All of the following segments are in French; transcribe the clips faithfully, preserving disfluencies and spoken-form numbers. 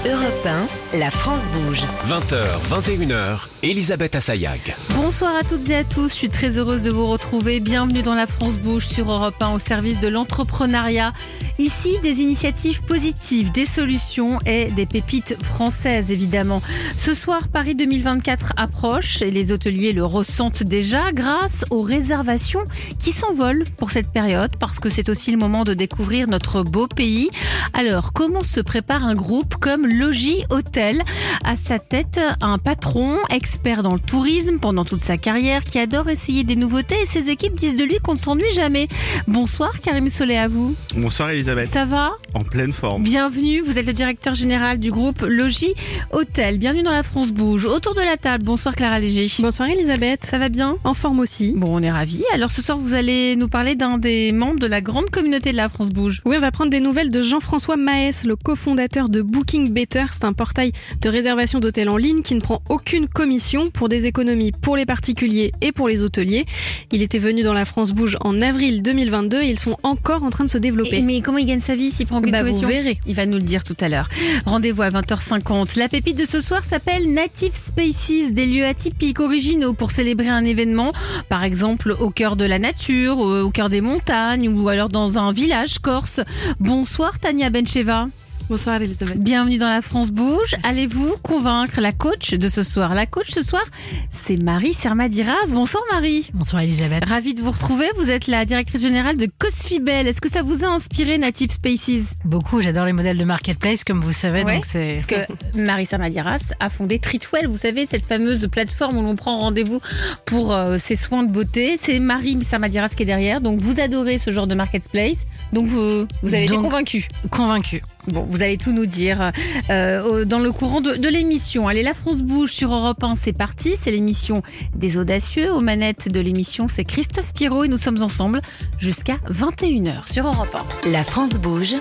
Europe un, la France bouge. vingt heures, vingt et une heures, Elisabeth Assayag. Bonsoir à toutes et à tous, je suis très heureuse de vous retrouver. Bienvenue dans la France bouge sur Europe un au service de l'entrepreneuriat. Ici, des initiatives positives, des solutions et des pépites françaises évidemment. Ce soir, Paris deux mille vingt-quatre approche et les hôteliers le ressentent déjà grâce aux réservations qui s'envolent pour cette période parce que c'est aussi le moment de découvrir notre beau pays. Alors, comment se prépare un groupe comme Logis Hôtel? À sa tête, un patron, expert dans le tourisme pendant toute sa carrière, qui adore essayer des nouveautés et ses équipes disent de lui qu'on ne s'ennuie jamais. Bonsoir Karim Solé, à vous. Bonsoir Elisabeth. Ça va? En pleine forme. Bienvenue, vous êtes le directeur général du groupe Logis Hôtel. Bienvenue dans la France bouge. Autour de la table, bonsoir Clara Léger. Bonsoir Elisabeth. Ça va bien? En forme aussi. Bon, on est ravis. Alors ce soir, vous allez nous parler d'un des membres de la grande communauté de la France bouge. Oui, on va prendre des nouvelles de Jean-François Maes, le cofondateur de Booking Better. C'est un portail de réservation d'hôtels en ligne qui ne prend aucune commission pour des économies pour les particuliers et pour les hôteliers. Il était venu dans la France bouge en avril deux mille vingt-deux et ils sont encore en train de se développer. Et, mais comment il gagne sa vie s'il prend aucune bah, commission? Vous verrez. Il va nous le dire tout à l'heure. Rendez-vous à vingt heures cinquante. La pépite de ce soir s'appelle Native Spaces, des lieux atypiques, originaux pour célébrer un événement, par exemple au cœur de la nature, au cœur des montagnes ou alors dans un village corse. Bonsoir Tania Bencheva. Bonsoir Elisabeth. Bienvenue dans la France bouge. Allez-vous convaincre la coach de ce soir? La coach ce soir, c'est Marie Sermadiras. Bonsoir Marie. Bonsoir Elisabeth. Ravie de vous retrouver. Vous êtes la directrice générale de Cosfibel. Est-ce que ça vous a inspiré Native Spaces? Beaucoup, j'adore les modèles de marketplace comme vous savez. Ouais, donc c'est... Parce que Marie Sermadiras a fondé Treatwell. Vous savez, cette fameuse plateforme où l'on prend rendez-vous pour euh, ses soins de beauté. C'est Marie Sermadiras qui est derrière. Donc vous adorez ce genre de marketplace. Donc vous, vous avez donc, été convaincue. Convaincue. Bon, vous allez tout nous dire euh, dans le courant de, de l'émission. Allez, la France bouge sur Europe un, c'est parti. C'est l'émission des audacieux. Aux manettes de l'émission, c'est Christophe Pirot et nous sommes ensemble jusqu'à vingt et une heures sur Europe un. La France bouge.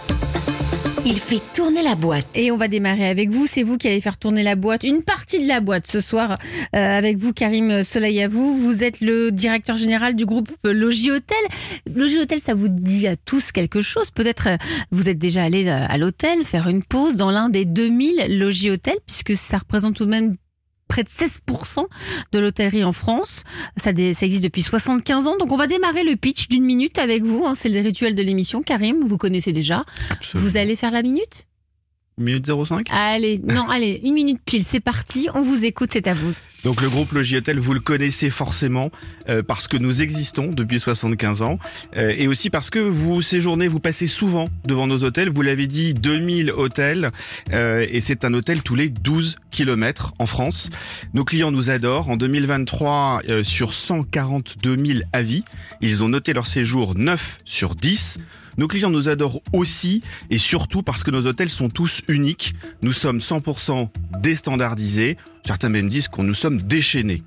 Il fait tourner la boîte. Et on va démarrer avec vous. C'est vous qui allez faire tourner la boîte, une partie de la boîte ce soir euh, avec vous, Karim Soleil. À vous. Vous êtes le directeur général du groupe Logis Hôtel. Logis Hôtel, ça vous dit à tous quelque chose. Peut-être euh, vous êtes déjà allé euh, à l'hôtel faire une pause dans l'un des deux mille Logis Hôtel, puisque ça représente tout de même près de seize pour cent de l'hôtellerie en France. Ça, dé, ça existe depuis soixante-quinze ans. Donc on va démarrer le pitch d'une minute avec vous. Hein. C'est le rituel de l'émission. Karim, vous connaissez déjà. Absolument. Vous allez faire la minute? Minute zéro cinq. Allez, non, allez, une minute pile, c'est parti. On vous écoute, c'est à vous. Donc le groupe Logis Hôtel, vous le connaissez forcément euh, parce que nous existons depuis soixante-quinze ans euh, et aussi parce que vous séjournez, vous passez souvent devant nos hôtels. Vous l'avez dit, deux mille hôtels euh, et c'est un hôtel tous les douze kilomètres en France. Nos clients nous adorent. En deux mille vingt-trois, euh, sur cent quarante-deux mille avis, ils ont noté leur séjour neuf sur dix. Nos clients nous adorent aussi et surtout parce que nos hôtels sont tous uniques. Nous sommes cent pour cent déstandardisés. Certains même disent qu'on nous sommes déchaînés.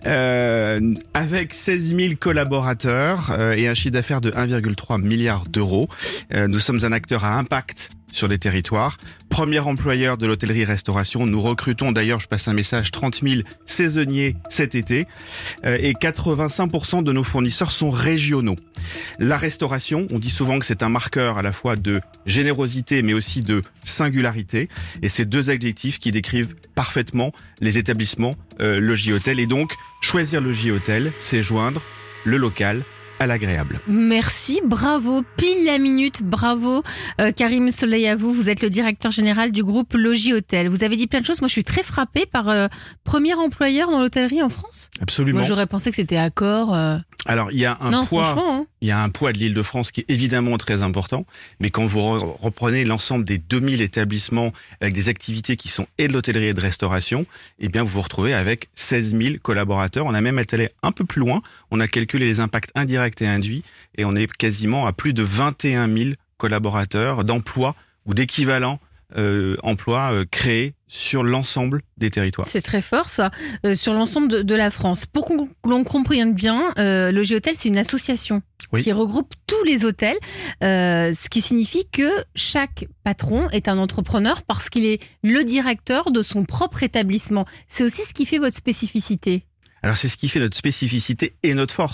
Euh, avec seize mille collaborateurs euh, et un chiffre d'affaires de un virgule trois milliard d'euros, euh, nous sommes un acteur à impact sur les territoires. Premier employeur de l'hôtellerie-restauration. Nous recrutons d'ailleurs, je passe un message, trente mille saisonniers cet été. Euh, et quatre-vingt-cinq pour cent de nos fournisseurs sont régionaux. La restauration, on dit souvent que c'est un marqueur à la fois de générosité mais aussi de singularité. Et c'est deux adjectifs qui décrivent parfaitement les établissements euh, Logis Hôtel. Et donc, choisir Logis Hôtel, c'est joindre le local à l'agréable. Merci, bravo, pile la minute, bravo. Euh, Karim Soleil, à vous, vous êtes le directeur général du groupe Logis Hôtel. Vous avez dit plein de choses, moi je suis très frappée par euh, premier employeur dans l'hôtellerie en France. Absolument. Moi j'aurais pensé que c'était Accor. Euh... Alors il y a un non, poids, franchement, hein. il y a un poids de l'Île-de-France qui est évidemment très important, mais quand vous re- reprenez l'ensemble des deux mille établissements avec des activités qui sont et de l'hôtellerie et de restauration, eh bien vous vous retrouvez avec seize mille collaborateurs. On a même été allé un peu plus loin, on a calculé les impacts indirects et induits et on est quasiment à plus de vingt et un mille collaborateurs d'emplois ou d'équivalents euh, emplois euh, créés sur l'ensemble des territoires. C'est très fort ça, euh, sur l'ensemble de, de la France. Pour qu'on l'on comprenne bien, euh, Logis Hôtel, c'est une association oui. qui regroupe tous les hôtels, euh, ce qui signifie que chaque patron est un entrepreneur parce qu'il est le directeur de son propre établissement. C'est aussi ce qui fait votre spécificité. Alors c'est ce qui fait notre spécificité et notre force.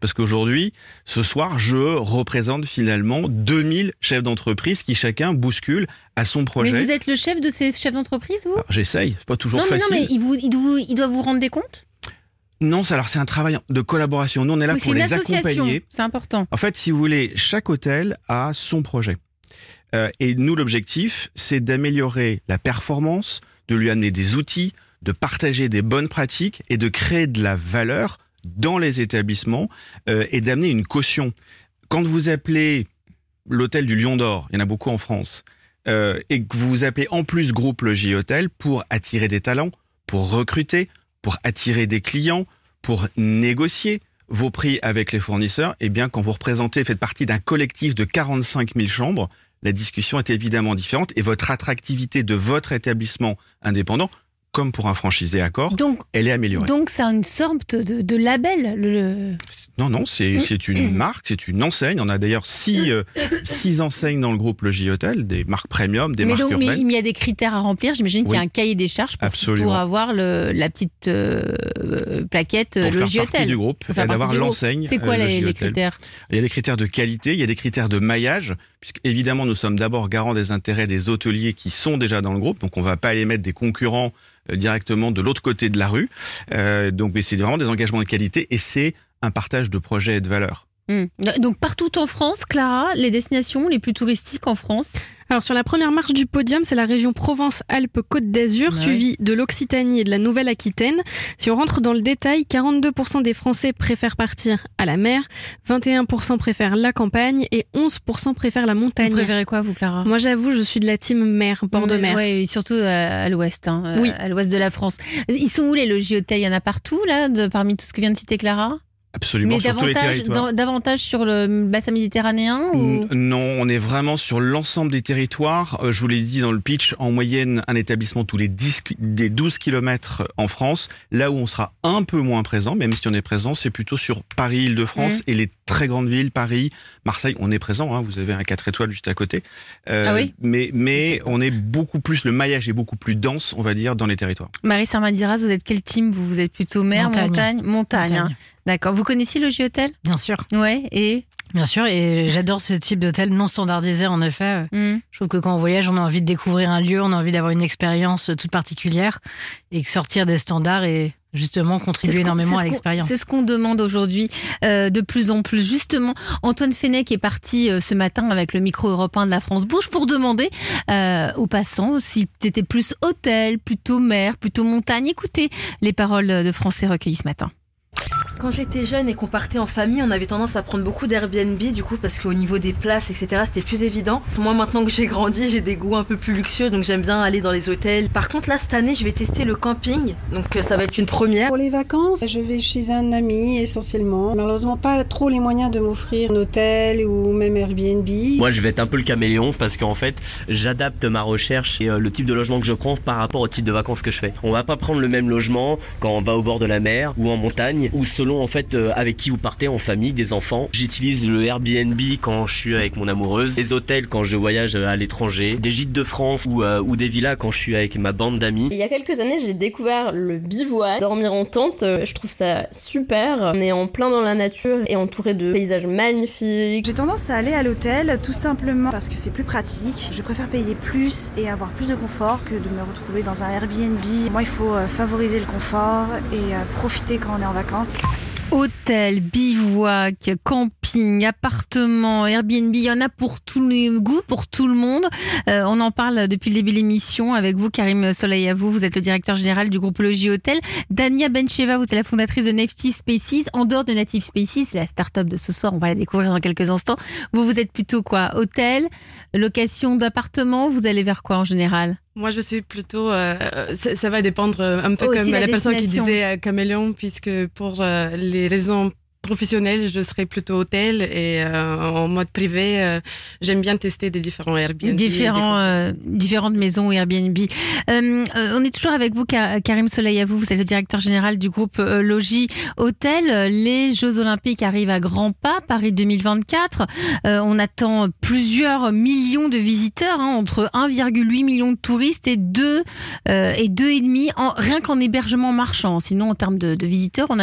Parce qu'aujourd'hui, ce soir, je représente finalement deux mille chefs d'entreprise qui chacun bousculent à son projet. Mais vous êtes le chef de ces chefs d'entreprise, vous ? Alors, j'essaye, c'est pas toujours non, mais facile. Non, mais il, vous, il, vous, il doit vous rendre des comptes ? Non, c'est, alors c'est un travail de collaboration. Nous, on est là oui, pour les accompagner. C'est une association, c'est important. En fait, si vous voulez, chaque hôtel a son projet. Euh, et nous, l'objectif, c'est d'améliorer la performance, de lui amener des outils, de partager des bonnes pratiques et de créer de la valeur dans les établissements euh, et d'amener une caution. Quand vous appelez l'hôtel du Lion d'Or, il y en a beaucoup en France, euh, et que vous vous appelez en plus Groupe Logis Hôtel pour attirer des talents, pour recruter, pour attirer des clients, pour négocier vos prix avec les fournisseurs, eh bien, quand vous représentez, faites partie d'un collectif de quarante-cinq mille chambres, la discussion est évidemment différente et votre attractivité de votre établissement indépendant, comme pour un franchisé Accor, donc, elle est améliorée. Donc, c'est une sorte de, de label. Le... Non, non, c'est, c'est une marque, c'est une enseigne. On a d'ailleurs six, euh, six enseignes dans le groupe Logis Hôtel, des marques premium, des mais marques donc, urbaines. Mais il y a des critères à remplir. J'imagine oui. qu'il y a un cahier des charges pour, pour avoir le, la petite euh, plaquette pour Logis faire Hôtel. Partie du groupe, et d'avoir l'enseigne. C'est quoi euh, les, les critères ? Il y a des critères de qualité, il y a des critères de maillage, puisque évidemment nous sommes d'abord garants des intérêts des hôteliers qui sont déjà dans le groupe, donc on ne va pas aller mettre des concurrents euh, directement de l'autre côté de la rue. Euh, donc mais c'est vraiment des engagements de qualité et c'est un partage de projets et de valeurs. Mmh. Donc partout en France, Clara, les destinations les plus touristiques en France ? Alors sur la première marche du podium, c'est la région Provence-Alpes-Côte d'Azur, ouais. suivie de l'Occitanie et de la Nouvelle-Aquitaine. Si on rentre dans le détail, quarante-deux pour cent des Français préfèrent partir à la mer, vingt et un pour cent préfèrent la campagne et onze pour cent préfèrent la montagne. Vous préférez quoi, vous, Clara ? Moi, j'avoue, je suis de la team mer, bord de mer. Oui, surtout à l'ouest, hein, oui. à l'ouest de la France. Ils sont où les logis hôtels ? Il y en a partout, là, de, parmi tout ce que vient de citer Clara ? Absolument, mais sur tous les territoires. Davantage sur le bassin méditerranéen ou... Non, on est vraiment sur l'ensemble des territoires. Je vous l'ai dit dans le pitch, en moyenne, un établissement tous les dix, des douze kilomètres en France. Là où on sera un peu moins présent, même si on est présent, c'est plutôt sur Paris, Île-de-France mmh. et les très grandes villes, Paris, Marseille. On est présent, hein, vous avez un quatre étoiles juste à côté. Euh, ah oui mais mais on est beaucoup plus, le maillage est beaucoup plus dense, on va dire, dans les territoires. Marie Sarmadiras, vous êtes quel team ? Vous, vous êtes plutôt mer, montagne Montagne, montagne. montagne. Hein. D'accord. Vous connaissiez Logis Hôtel ? Bien sûr. Ouais, et Bien sûr, et j'adore ce type d'hôtel non standardisé, en effet. Mm. Je trouve que quand on voyage, on a envie de découvrir un lieu, on a envie d'avoir une expérience toute particulière et sortir des standards et justement contribuer énormément à l'expérience. C'est ce qu'on demande aujourd'hui euh, de plus en plus. Justement, Antoine Fenech est parti euh, ce matin avec le micro européen de la France Bouche pour demander euh, aux passants si c'était plus hôtel, plutôt mer, plutôt montagne. Écoutez les paroles de Français recueillies ce matin. Quand j'étais jeune et qu'on partait en famille, on avait tendance à prendre beaucoup d'Airbnb, du coup, parce qu'au niveau des places, et cetera, c'était plus évident. Moi, maintenant que j'ai grandi, j'ai des goûts un peu plus luxueux, donc j'aime bien aller dans les hôtels. Par contre, là, cette année, je vais tester le camping, donc ça va être une première. Pour les vacances, je vais chez un ami, essentiellement. Malheureusement, pas trop les moyens de m'offrir un hôtel ou même Airbnb. Moi, je vais être un peu le caméléon, parce qu'en fait, j'adapte ma recherche et euh, le type de logement que je prends par rapport au type de vacances que je fais. On va pas prendre le même logement quand on va au bord de la mer ou en montagne, ou selon en fait euh, avec qui vous partez en famille, des enfants. J'utilise le Airbnb quand je suis avec mon amoureuse, les hôtels quand je voyage à l'étranger, des gîtes de France ou, euh, ou des villas quand je suis avec ma bande d'amis. Il y a quelques années, j'ai découvert le bivouac, dormir en tente, euh, je trouve ça super. On est en plein dans la nature et entouré de paysages magnifiques. J'ai tendance à aller à l'hôtel tout simplement parce que c'est plus pratique. Je préfère payer plus et avoir plus de confort que de me retrouver dans un Airbnb. Moi, il faut euh, favoriser le confort et euh, profiter quand on est en vacances. Hôtel, bivouac, camping, appartement, Airbnb, il y en a pour tous les goûts, pour tout le monde. Euh, on en parle depuis le début de l'émission avec vous, Karim Solayavou, vous êtes le directeur général du groupe Logis Hôtel. Dania Bencheva, vous êtes la fondatrice de Native Spaces. En dehors de Native Spaces, c'est la start-up de ce soir, on va la découvrir dans quelques instants. Vous, vous êtes plutôt quoi ? Hôtel, location d'appartement, vous allez vers quoi en général ? Moi, je suis plutôt... Euh, ça, ça va dépendre un peu Aussi comme la, la personne qui destination. disait euh, caméléon, puisque pour euh, les raisons professionnelles, je serais plutôt hôtel et euh, en mode privé, euh, j'aime bien tester des différents Airbnb. Différents, euh, différentes maisons Airbnb. Euh, euh, on est toujours avec vous, Karim Solayavou, vous êtes le directeur général du groupe euh, Logis Hôtel. Les Jeux Olympiques arrivent à grands pas, Paris deux mille vingt-quatre. Euh, on attend plusieurs millions de visiteurs, hein, entre un virgule huit million de touristes et deux euh, et deux et demi en, rien qu'en hébergement marchand. Sinon, en termes de, de visiteurs, on attend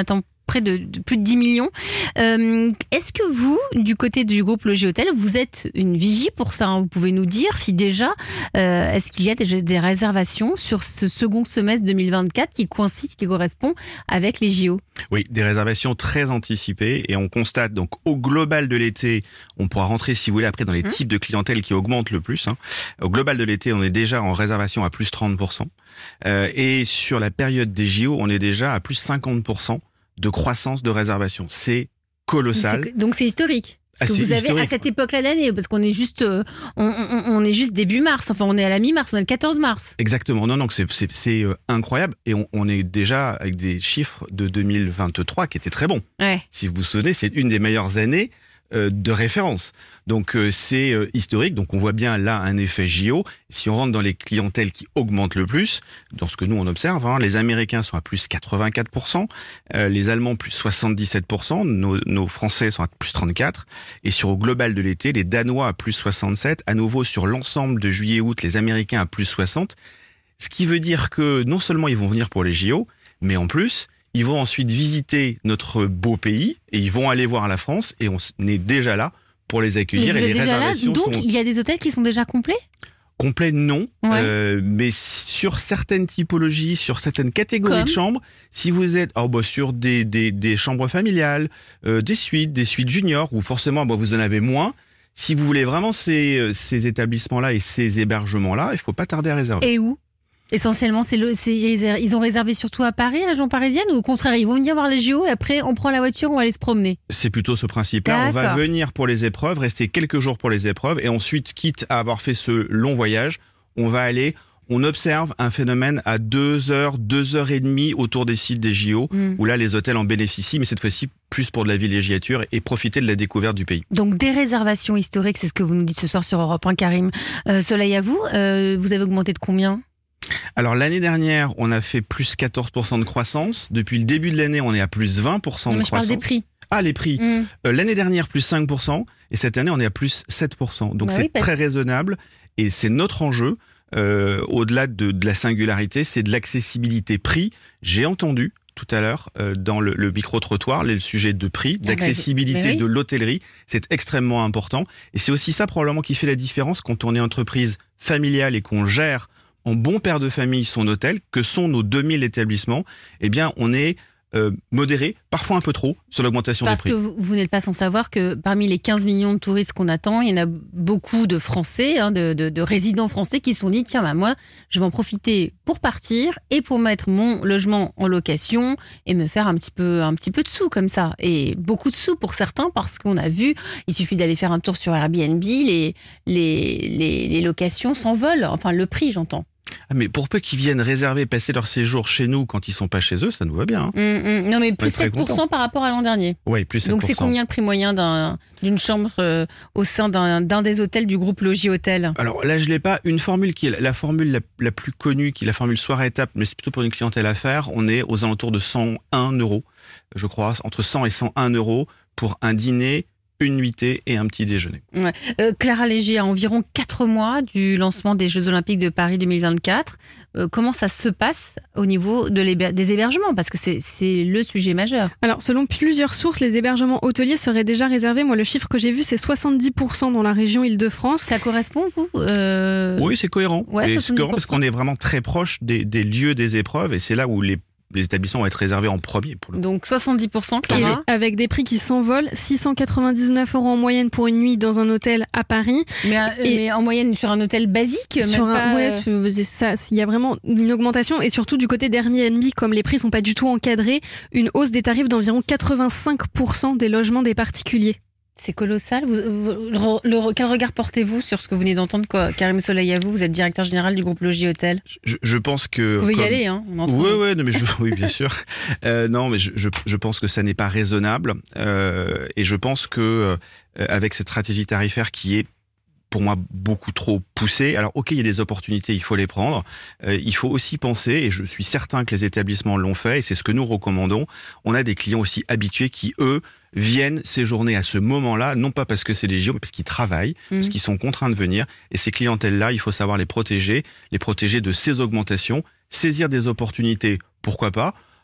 près de, de plus de dix millions. Euh, est-ce que vous, du côté du groupe Logis Hôtel, vous êtes une vigie pour ça, hein? Vous pouvez nous dire si déjà, euh, est-ce qu'il y a des, des réservations sur ce second semestre deux mille vingt-quatre qui coïncide, qui correspond avec les J O? Oui, des réservations très anticipées et on constate donc au global de l'été, on pourra rentrer si vous voulez après dans les mmh. types de clientèle qui augmentent le plus. Hein. Au global de l'été, on est déjà en réservation à plus trente pour cent euh, et sur la période des J O, on est déjà à plus cinquante pour cent de croissance de réservation. C'est colossal. C'est, donc c'est historique. Parce que ah, vous avez historique. À cette époque-là d'année, parce qu'on est juste, euh, on, on, on est juste début mars. Enfin, on est à la mi-mars, on est le quatorze mars. Exactement. Non, non, c'est, c'est, c'est euh, incroyable. Et on, on est déjà avec des chiffres de deux mille vingt-trois qui étaient très bons. Ouais. Si vous vous souvenez, c'est une des meilleures années euh, de référence. Donc euh, c'est euh, historique. Donc on voit bien là un effet J O. Si on rentre dans les clientèles qui augmentent le plus, dans ce que nous on observe, hein, les Américains sont à plus quatre-vingt-quatre pour cent, euh, les Allemands plus soixante-dix-sept pour cent, nos, nos Français sont à plus trente-quatre pour cent, et sur au global de l'été, les Danois à plus soixante-sept pour cent, à nouveau sur l'ensemble de juillet-août, les Américains à plus soixante pour cent, ce qui veut dire que non seulement ils vont venir pour les J O, mais en plus, ils vont ensuite visiter notre beau pays, et ils vont aller voir la France, et on est déjà là pour les accueillir. Mais vous et êtes les déjà réservations là, donc sont... il y a des hôtels qui sont déjà complets ? Complet, non. Ouais. Euh, mais sur certaines typologies, sur certaines catégories Comme de chambres, si vous êtes oh, bah, sur des, des, des chambres familiales, euh, des suites, des suites juniors, où forcément bah, vous en avez moins, si vous voulez vraiment ces, ces établissements-là et ces hébergements-là, il ne faut pas tarder à réserver. Et où ? Essentiellement, c'est le, c'est, ils ont réservé surtout à Paris, à la région parisienne, ou au contraire, ils vont venir voir les J O et après on prend la voiture, on va aller se promener? C'est plutôt ce principe-là. D'accord. On va venir pour les épreuves, rester quelques jours pour les épreuves et ensuite, quitte à avoir fait ce long voyage, on va aller, on observe un phénomène à deux heures, deux heures et demie autour des sites des J O, mmh. où là les hôtels en bénéficient, mais cette fois-ci plus pour de la villégiature et profiter de la découverte du pays. Donc des réservations historiques, c'est ce que vous nous dites ce soir sur Europe un, Karim. Euh, Soleil à vous, euh, vous avez augmenté de combien ? Alors l'année dernière, on a fait plus quatorze pour cent de croissance. Depuis le début de l'année, on est à plus vingt pour cent non, de mais croissance. Je parle des prix. Ah, les prix. Mmh. Euh, l'année dernière, plus cinq pour cent. Et cette année, on est à plus sept pour cent. Donc bah c'est oui, parce... très raisonnable. Et c'est notre enjeu. Euh, au-delà de, de la singularité, c'est de l'accessibilité prix. J'ai entendu tout à l'heure euh, dans le, le micro-trottoir le sujet de prix, d'accessibilité ah bah, oui. de l'hôtellerie. C'est extrêmement important. Et c'est aussi ça probablement qui fait la différence quand on est entreprise familiale et qu'on gère en bon père de famille son hôtel, que sont nos deux mille établissements, eh bien, on est euh, modéré, parfois un peu trop, sur l'augmentation des prix. Parce que vous, vous n'êtes pas sans savoir que parmi les quinze millions de touristes qu'on attend, il y en a beaucoup de Français, hein, de, de, de résidents français qui se sont dit, tiens, bah, moi, je vais en profiter pour partir et pour mettre mon logement en location et me faire un petit peu, un petit peu de sous comme ça. Et beaucoup de sous pour certains, parce qu'on a vu, il suffit d'aller faire un tour sur Airbnb, les, les, les, les locations s'envolent, enfin le prix, j'entends. Ah mais pour peu qu'ils viennent réserver, passer leur séjour chez nous quand ils sont pas chez eux, ça nous va bien. Hein. Mmh, mmh. Non mais plus sept pour cent par rapport à l'an dernier. Oui, plus sept pour cent. Donc c'est combien le prix moyen d'un, d'une chambre euh, au sein d'un, d'un des hôtels du groupe Logis Hôtel ? Alors là je l'ai pas. Une formule qui est la, la formule la, la plus connue, qui est la formule soirée-étape, mais c'est plutôt pour une clientèle à faire. On est aux alentours de cent un euros, je crois, entre cent et cent un euros pour un dîner, une nuitée et un petit déjeuner. Ouais. Euh, Clara Léger, à environ quatre mois du lancement des Jeux Olympiques de Paris deux mille vingt-quatre, euh, comment ça se passe au niveau de l'héber- des hébergements ? Parce que c'est, c'est le sujet majeur. Alors, selon plusieurs sources, les hébergements hôteliers seraient déjà réservés. Moi, le chiffre que j'ai vu, c'est soixante-dix pour cent dans la région Île-de-France. Ça correspond, vous euh... Oui, c'est cohérent. Ouais, et c'est cohérent parce qu'on est vraiment très proche des, des lieux des épreuves et c'est là où les les établissements vont être réservés en premier. Pour le Donc soixante-dix pour cent, Clara. Et avec des prix qui s'envolent, six cent quatre-vingt-dix-neuf euros en moyenne pour une nuit dans un hôtel à Paris. Mais, et mais en moyenne sur un hôtel basique sur même un, pas... Ouais, c'est ça. Il y a vraiment une augmentation et surtout du côté d'Airbnb, comme les prix sont pas du tout encadrés, une hausse des tarifs d'environ quatre-vingt-cinq pour cent des logements des particuliers. C'est colossal. Vous, vous, le, le, quel regard portez-vous sur ce que vous venez d'entendre, quoi, Karim Soleil à vous, vous êtes directeur général du groupe Logis Hôtel. Je, je pense que... Vous pouvez comme... y aller, hein. Oui, ouais, non, mais je, oui, bien sûr. Euh, non, mais je, je, je pense que ça n'est pas raisonnable. Euh, et je pense que euh, avec cette stratégie tarifaire qui est pour moi beaucoup trop poussée. Alors ok, il y a des opportunités, il faut les prendre. Euh, il faut aussi penser, et je suis certain que les établissements l'ont fait, et c'est ce que nous recommandons, on a des clients aussi habitués qui, eux, viennent séjourner à ce moment-là, non pas parce que c'est des J O, mais parce qu'ils travaillent, mmh. parce qu'ils sont contraints de venir. Et ces clientèles-là, il faut savoir les protéger, les protéger de ces augmentations, saisir des opportunités, pourquoi pas.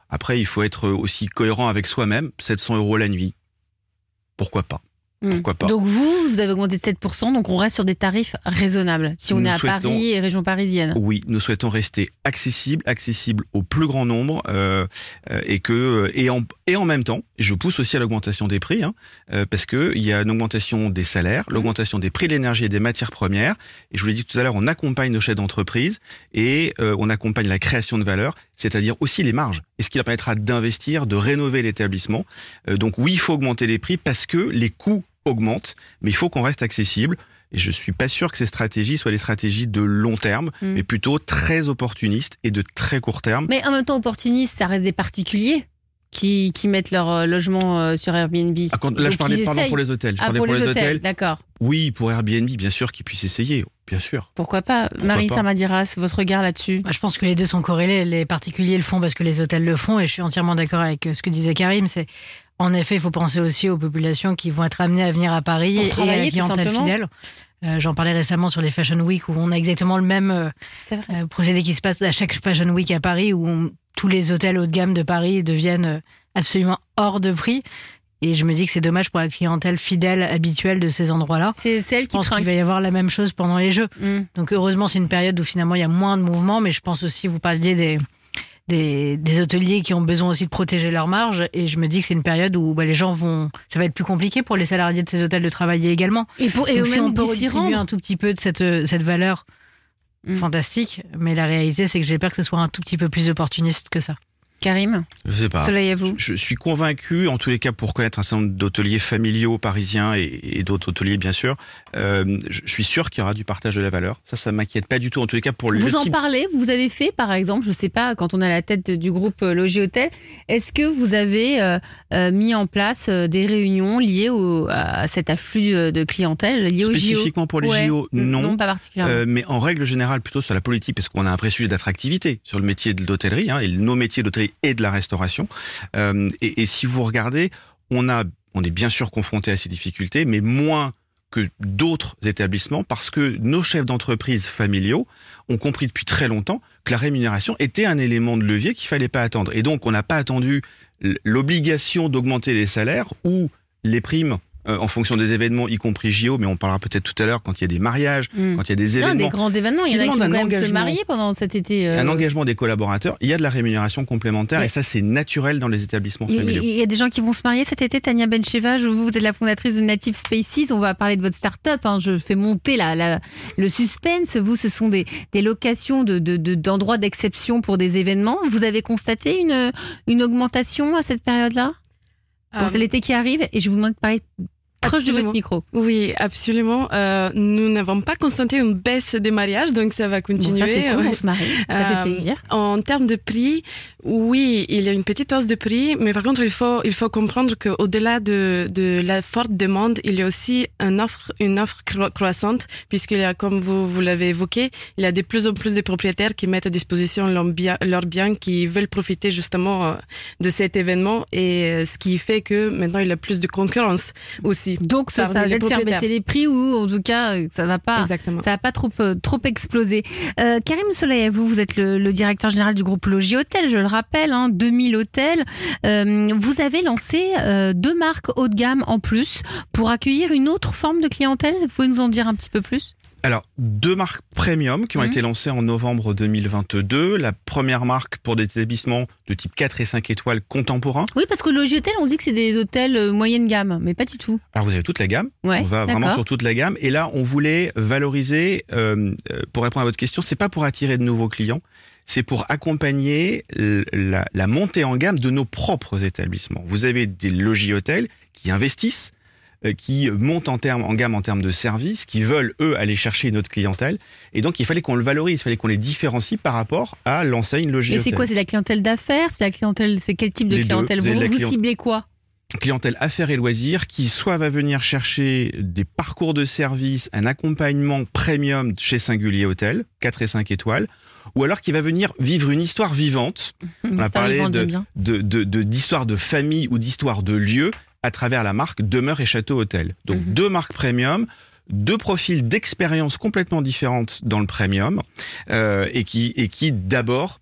Après, il faut être aussi cohérent avec soi-même. sept cents euros la nuit. Pourquoi pas? Pourquoi pas? Donc vous, vous avez augmenté de sept pour cent, donc on reste sur des tarifs raisonnables, si on nous est à souhaitons, Paris et région parisienne. Oui, nous souhaitons rester accessibles, accessibles au plus grand nombre, euh, et, que, et, en, et en même temps, je pousse aussi à l'augmentation des prix, hein, euh, parce qu'il y a une augmentation des salaires, l'augmentation des prix de l'énergie et des matières premières, et je vous l'ai dit tout à l'heure, on accompagne nos chefs d'entreprise, et euh, on accompagne la création de valeur, c'est-à-dire aussi les marges, et ce qui leur permettra d'investir, de rénover l'établissement. Euh, donc oui, il faut augmenter les prix parce que les coûts augmentent, mais il faut qu'on reste accessible. Et je suis pas sûr que ces stratégies soient des stratégies de long terme, mmh. mais plutôt très opportunistes et de très court terme. Mais en même temps, opportunistes, ça reste des particuliers qui, qui mettent leur logement sur Airbnb. Ah, quand, là, Donc, je parlais pardon, pour les hôtels. Je ah, parlais pour, pour les, les hôtels, hôtels. D'accord. Oui, pour Airbnb, bien sûr, qu'ils puissent essayer. Bien sûr. Pourquoi pas? Pourquoi Marie pas. Samadiras, votre regard là-dessus? Bah, je pense que les deux sont corrélés. Les particuliers le font parce que les hôtels le font. Et je suis entièrement d'accord avec ce que disait Karim. C'est En effet, il faut penser aussi aux populations qui vont être amenées à venir à Paris et à la clientèle fidèle. Euh, j'en parlais récemment sur les Fashion Week où on a exactement le même euh, euh, procédé qui se passe à chaque Fashion Week à Paris où on, tous les hôtels haut de gamme de Paris deviennent absolument hors de prix. Et je me dis que c'est dommage pour la clientèle fidèle, habituelle de ces endroits-là. C'est celle qui craint. Je pense qu'il va y avoir la même chose pendant les Jeux. Mm. Donc heureusement, c'est une période où finalement il y a moins de mouvements, mais je pense aussi, vous parliez des... Des, des hôteliers qui ont besoin aussi de protéger leurs marges, et je me dis que c'est une période où bah, les gens vont, ça va être plus compliqué pour les salariés de ces hôtels de travailler également. Et, pour, et Donc, si on peut redistribuer redistribuer un tout petit peu de cette, cette valeur mmh. fantastique, mais la réalité c'est que j'ai peur que ce soit un tout petit peu plus opportuniste que ça. Karim, je sais pas. Soleil à vous. Je, je suis convaincu, en tous les cas, pour connaître un certain nombre d'hôteliers familiaux parisiens et, et d'autres hôteliers, bien sûr, euh, je, je suis sûr qu'il y aura du partage de la valeur. Ça, ça m'inquiète pas du tout. En tous les cas, pour le Vous en type... parlez, vous avez fait, par exemple, je sais pas, quand on est à la tête du groupe Logis Hôtel, est-ce que vous avez euh, euh, mis en place euh, des réunions liées au, à cet afflux de clientèle, liées aux J O? Spécifiquement pour les ouais. J O, non. Non, pas particulièrement. Euh, mais en règle générale, plutôt sur la politique, parce qu'on a un vrai sujet d'attractivité sur le métier de l'hôtellerie, hein, et nos métiers d'hôtellerie et de la restauration. Euh, et, et si vous regardez, on, a, on est bien sûr confronté à ces difficultés, mais moins que d'autres établissements, parce que nos chefs d'entreprise familiaux ont compris depuis très longtemps que la rémunération était un élément de levier qu'il fallait pas attendre. Et donc, on n'a pas attendu l'obligation d'augmenter les salaires ou les primes Euh, en fonction des événements, y compris J O, mais on parlera peut-être tout à l'heure quand il y a des mariages, mmh. quand il y a des événements. Non, des grands événements, il y en a qui vont quand même se marier pendant cet été. Euh... Un engagement des collaborateurs, il y a de la rémunération complémentaire ouais. et ça c'est naturel dans les établissements familiaux. Il y a des gens qui vont se marier cet été. Tania Bencheva, vous, vous êtes la fondatrice de Native Spaces, on va parler de votre start-up, hein. Je fais monter la, la, le suspense. Vous, ce sont des, des locations de, de, de, d'endroits d'exception pour des événements. Vous avez constaté une, une augmentation à cette période-là? Pour um... l'été qui arrive, et je vous demande de parler proche de votre micro. Oui, absolument. Euh, nous n'avons pas constaté une baisse des mariages, donc ça va continuer. Bon, ça c'est cool, on se marie, ça euh, fait plaisir. En termes de prix, oui, il y a une petite hausse de prix, mais par contre, il faut, il faut comprendre qu'au-delà de, de la forte demande, il y a aussi une offre, une offre cro- croissante, puisqu'il y a, comme vous, vous l'avez évoqué, il y a de plus en plus de propriétaires qui mettent à disposition leurs biens, leurs biens qui veulent profiter justement de cet événement, et ce qui fait que maintenant, il y a plus de concurrence aussi. Donc ça, ça va peut-être faire baisser les prix, ou en tout cas ça va pas, Exactement. ça va pas trop trop exploser. Euh, Karim Soleil, vous vous êtes le, le directeur général du groupe Logis Hôtel, je le rappelle, hein, deux mille hôtels. Euh, vous avez lancé euh, deux marques haut de gamme en plus pour accueillir une autre forme de clientèle. Vous pouvez nous en dire un petit peu plus? Alors, deux marques premium qui ont mmh. été lancées en novembre deux mille vingt-deux. La première marque pour des établissements de type quatre et cinq étoiles contemporains. Oui, parce que Logis Hôtel, on dit que c'est des hôtels euh, moyenne gamme, mais pas du tout. Alors, vous avez toute la gamme. Ouais, on va d'accord. vraiment sur toute la gamme. Et là, on voulait valoriser, euh, pour répondre à votre question, c'est pas pour attirer de nouveaux clients, c'est pour accompagner la, la montée en gamme de nos propres établissements. Vous avez des Logis Hôtels qui investissent, qui montent en, termes, en gamme en termes de services, qui veulent, eux, aller chercher une autre clientèle. Et donc, il fallait qu'on le valorise, il fallait qu'on les différencie par rapport à l'enseigne Logis Hôtel. Et c'est quoi? C'est la clientèle d'affaires? C'est la clientèle, c'est quel type de les clientèle? Deux, vous vous, vous client... ciblez quoi? Clientèle affaires et loisirs qui soit va venir chercher des parcours de services, un accompagnement premium chez Singulier Hôtel, quatre et cinq étoiles, ou alors qui va venir vivre une histoire vivante. Une On a parlé vivante, de, de, de, de, d'histoire de famille ou d'histoire de lieu à travers la marque Demeure et Château Hôtel. Donc mmh. deux marques premium, deux profils d'expérience complètement différentes dans le premium, euh, et qui, et qui d'abord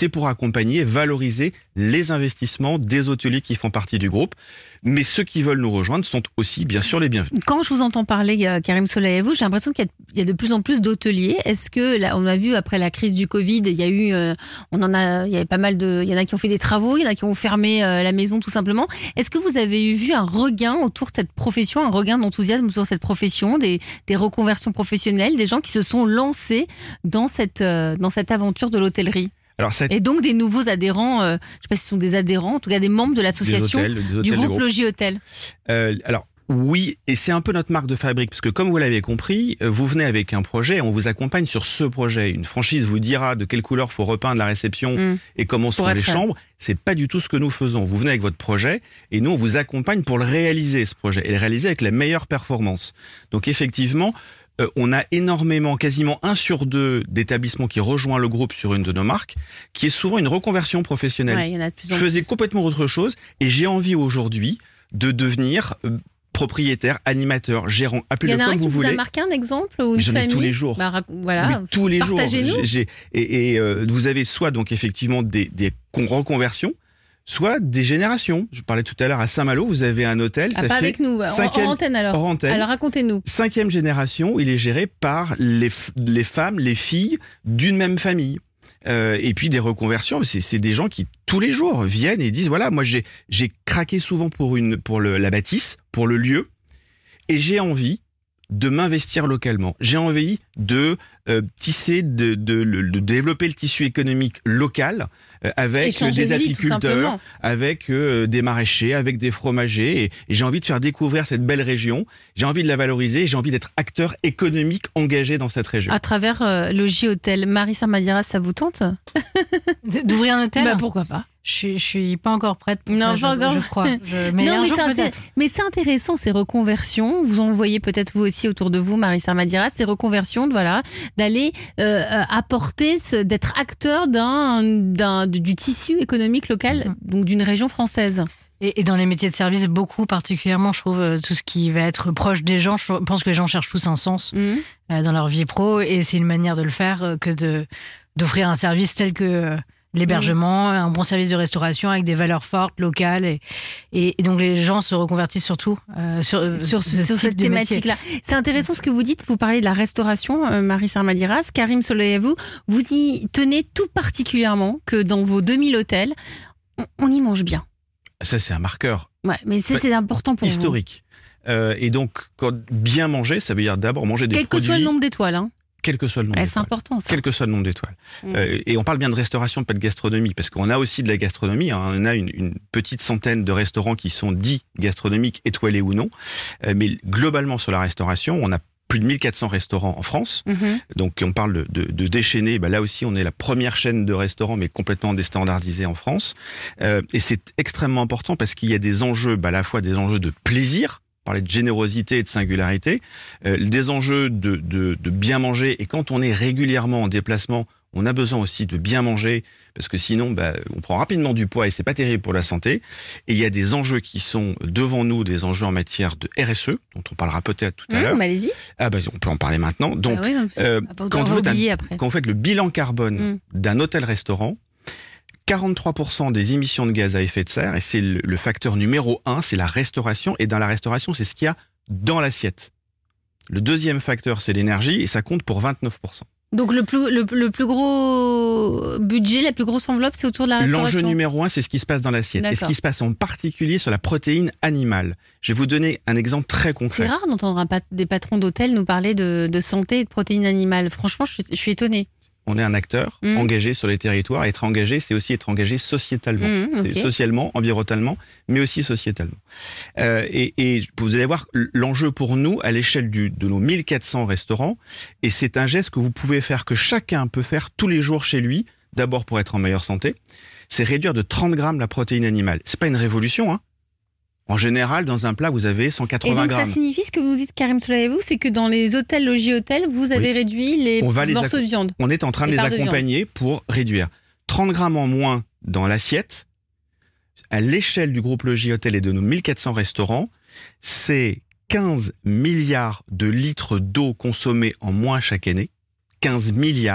c'est pour accompagner, valoriser les investissements des hôteliers qui font partie du groupe. Mais ceux qui veulent nous rejoindre sont aussi, bien sûr, les bienvenus. Quand je vous entends parler, euh, Karim Solayevou, j'ai l'impression qu'il y a, il y a de plus en plus d'hôteliers. Est-ce que, là, on a vu après la crise du Covid, il y a eu, euh, on en a, il y avait pas mal de, il y en a qui ont fait des travaux, il y en a qui ont fermé euh, la maison tout simplement. Est-ce que vous avez eu vu un regain autour de cette profession, un regain d'enthousiasme autour de cette profession, des, des reconversions professionnelles, des gens qui se sont lancés dans cette, euh, dans cette aventure de l'hôtellerie? Alors, cette... Et donc des nouveaux adhérents, euh, je ne sais pas si ce sont des adhérents, en tout cas des membres de l'association des hôtels, des hôtels du groupe, groupe. Logis Hôtel. Euh, alors oui, et c'est un peu notre marque de fabrique, parce que comme vous l'avez compris, vous venez avec un projet, on vous accompagne sur ce projet. Une franchise vous dira de quelle couleur faut repeindre la réception mmh. et comment seront les chambres. C'est pas du tout ce que nous faisons. Vous venez avec votre projet et nous on vous accompagne pour le réaliser, ce projet, et le réaliser avec la meilleure performance. Donc effectivement, Euh, on a énormément, quasiment un sur deux d'établissements qui rejoint le groupe sur une de nos marques, qui est souvent une reconversion professionnelle. Ouais, il y en a de plus en Je faisais plus. complètement autre chose et j'ai envie aujourd'hui de devenir euh, propriétaire, animateur, gérant, appelez-le comme vous voulez. Il y en a un qui vous a marqué un exemple ou une J'en ai famille tous les jours. Bah, voilà, Mais tous les jours. Partagez-nous. J'ai, j'ai, et et euh, vous avez soit donc effectivement des, des reconversions, soit des générations. Je parlais tout à l'heure à Saint-Malo, vous avez un hôtel. Ah, ça pas fait avec nous, cinquième, hors antenne alors. hors antenne. Alors racontez-nous. Cinquième génération, il est géré par les, les femmes, les filles d'une même famille. Euh, et puis des reconversions, c'est, c'est des gens qui tous les jours viennent et disent voilà, moi j'ai, j'ai craqué souvent pour, une, pour le, la bâtisse, pour le lieu, et j'ai envie de m'investir localement. J'ai envie de euh, tisser, de, de, de, de développer le tissu économique local euh, avec euh, des apiculteurs, avec euh, des maraîchers, avec des fromagers. Et, et j'ai envie de faire découvrir cette belle région. J'ai envie de la valoriser. J'ai envie d'être acteur économique engagé dans cette région. À travers euh, Logis Hôtel, Marie Sarmadiras, ça vous tente d'ouvrir un hôtel? Bah pourquoi pas. Je suis, je suis pas encore prête pour non, ça, pas je, encore. je crois. Je, mais non, un mais, jour, c'est peut-être. intér- mais c'est intéressant ces reconversions. Vous en voyez peut-être vous aussi autour de vous, Marie Sarmadiras, ces reconversions, voilà, d'aller euh, apporter, ce, d'être acteur d'un, d'un, du tissu économique local, mmh. donc d'une région française. Et, et dans les métiers de service, beaucoup particulièrement, je trouve, euh, tout ce qui va être proche des gens, je pense que les gens cherchent tous un sens mmh. euh, dans leur vie pro, et c'est une manière de le faire euh, que de, d'offrir un service tel que... Euh, l'hébergement, un bon service de restauration avec des valeurs fortes, locales. Et, et, et donc, les gens se reconvertissent surtout euh, sur, euh, sur, ce sur cette thématique-là. C'est intéressant ce que vous dites. Vous parlez de la restauration, euh, Marie Sarmadiras. Karim Solayevou, vous y tenez tout particulièrement que dans vos deux mille hôtels, on, on y mange bien. Ça, c'est un marqueur. Ouais, mais ça, c'est important pour historique. vous. Euh, et donc, quand bien manger, ça veut dire d'abord manger des Quel produits... Quel que soit le nombre d'étoiles, hein. Quel que soit le nombre ouais, d'étoiles. C'est important, ça. Quel que soit le nombre d'étoiles. Mmh. Euh, et on parle bien de restauration, pas de gastronomie, parce qu'on a aussi de la gastronomie. Hein. On a une, une petite centaine de restaurants qui sont dits gastronomiques, étoilés ou non. Euh, mais globalement, sur la restauration, on a plus de mille quatre cents restaurants en France. Mmh. Donc, on parle de, de, de déchaîner. Bah, là aussi, on est la première chaîne de restaurants, mais complètement déstandardisée en France. Euh, et c'est extrêmement important parce qu'il y a des enjeux, bah, à la fois des enjeux de plaisir, parler de générosité et de singularité, euh, des enjeux de, de, de bien manger. Et quand on est régulièrement en déplacement, on a besoin aussi de bien manger, parce que sinon, bah, on prend rapidement du poids et c'est pas terrible pour la santé. Et il y a des enjeux qui sont devant nous, des enjeux en matière de R S E, dont on parlera peut-être tout à mmh, l'heure. Allez-y. Ah bah, on peut en parler maintenant. Donc, ah oui, non, euh, quand, vous un, après. quand vous faites le bilan carbone mmh. d'un hôtel-restaurant, quarante-trois pour cent des émissions de gaz à effet de serre, et c'est le, le facteur numéro un, c'est la restauration. Et dans la restauration, c'est ce qu'il y a dans l'assiette. Le deuxième facteur, c'est l'énergie, et ça compte pour vingt-neuf pour cent. Donc le plus, le, le plus gros budget, la plus grosse enveloppe, c'est autour de la restauration. L'enjeu numéro un, c'est ce qui se passe dans l'assiette. D'accord. Et ce qui se passe en particulier sur la protéine animale. Je vais vous donner un exemple très concret. C'est rare d'entendre un pat- des patrons d'hôtels nous parler de, de santé et de protéines animales. Franchement, je suis, je suis étonnée. On est un acteur mmh. engagé sur les territoires. Être engagé, c'est aussi être engagé sociétalement. Mmh, okay. C'est socialement, environnementalement, mais aussi sociétalement. Euh, et, et vous allez voir l'enjeu pour nous à l'échelle du, de nos mille quatre cents restaurants. Et c'est un geste que vous pouvez faire, que chacun peut faire tous les jours chez lui. D'abord pour être en meilleure santé. C'est réduire de trente grammes la protéine animale. C'est pas une révolution, hein. En général, dans un plat, vous avez cent quatre-vingts grammes. Et donc, grammes. Ça signifie, ce que vous dites, Karim Solayevou, c'est que dans les hôtels, Logis Hôtel, vous avez oui. réduit les on va morceaux les de viande. On est en train de les accompagner de pour réduire. trente grammes en moins dans l'assiette, à l'échelle du groupe Logis Hôtel et de nos mille quatre cents restaurants, c'est quinze milliards de litres d'eau consommés en moins chaque année. quinze milliards.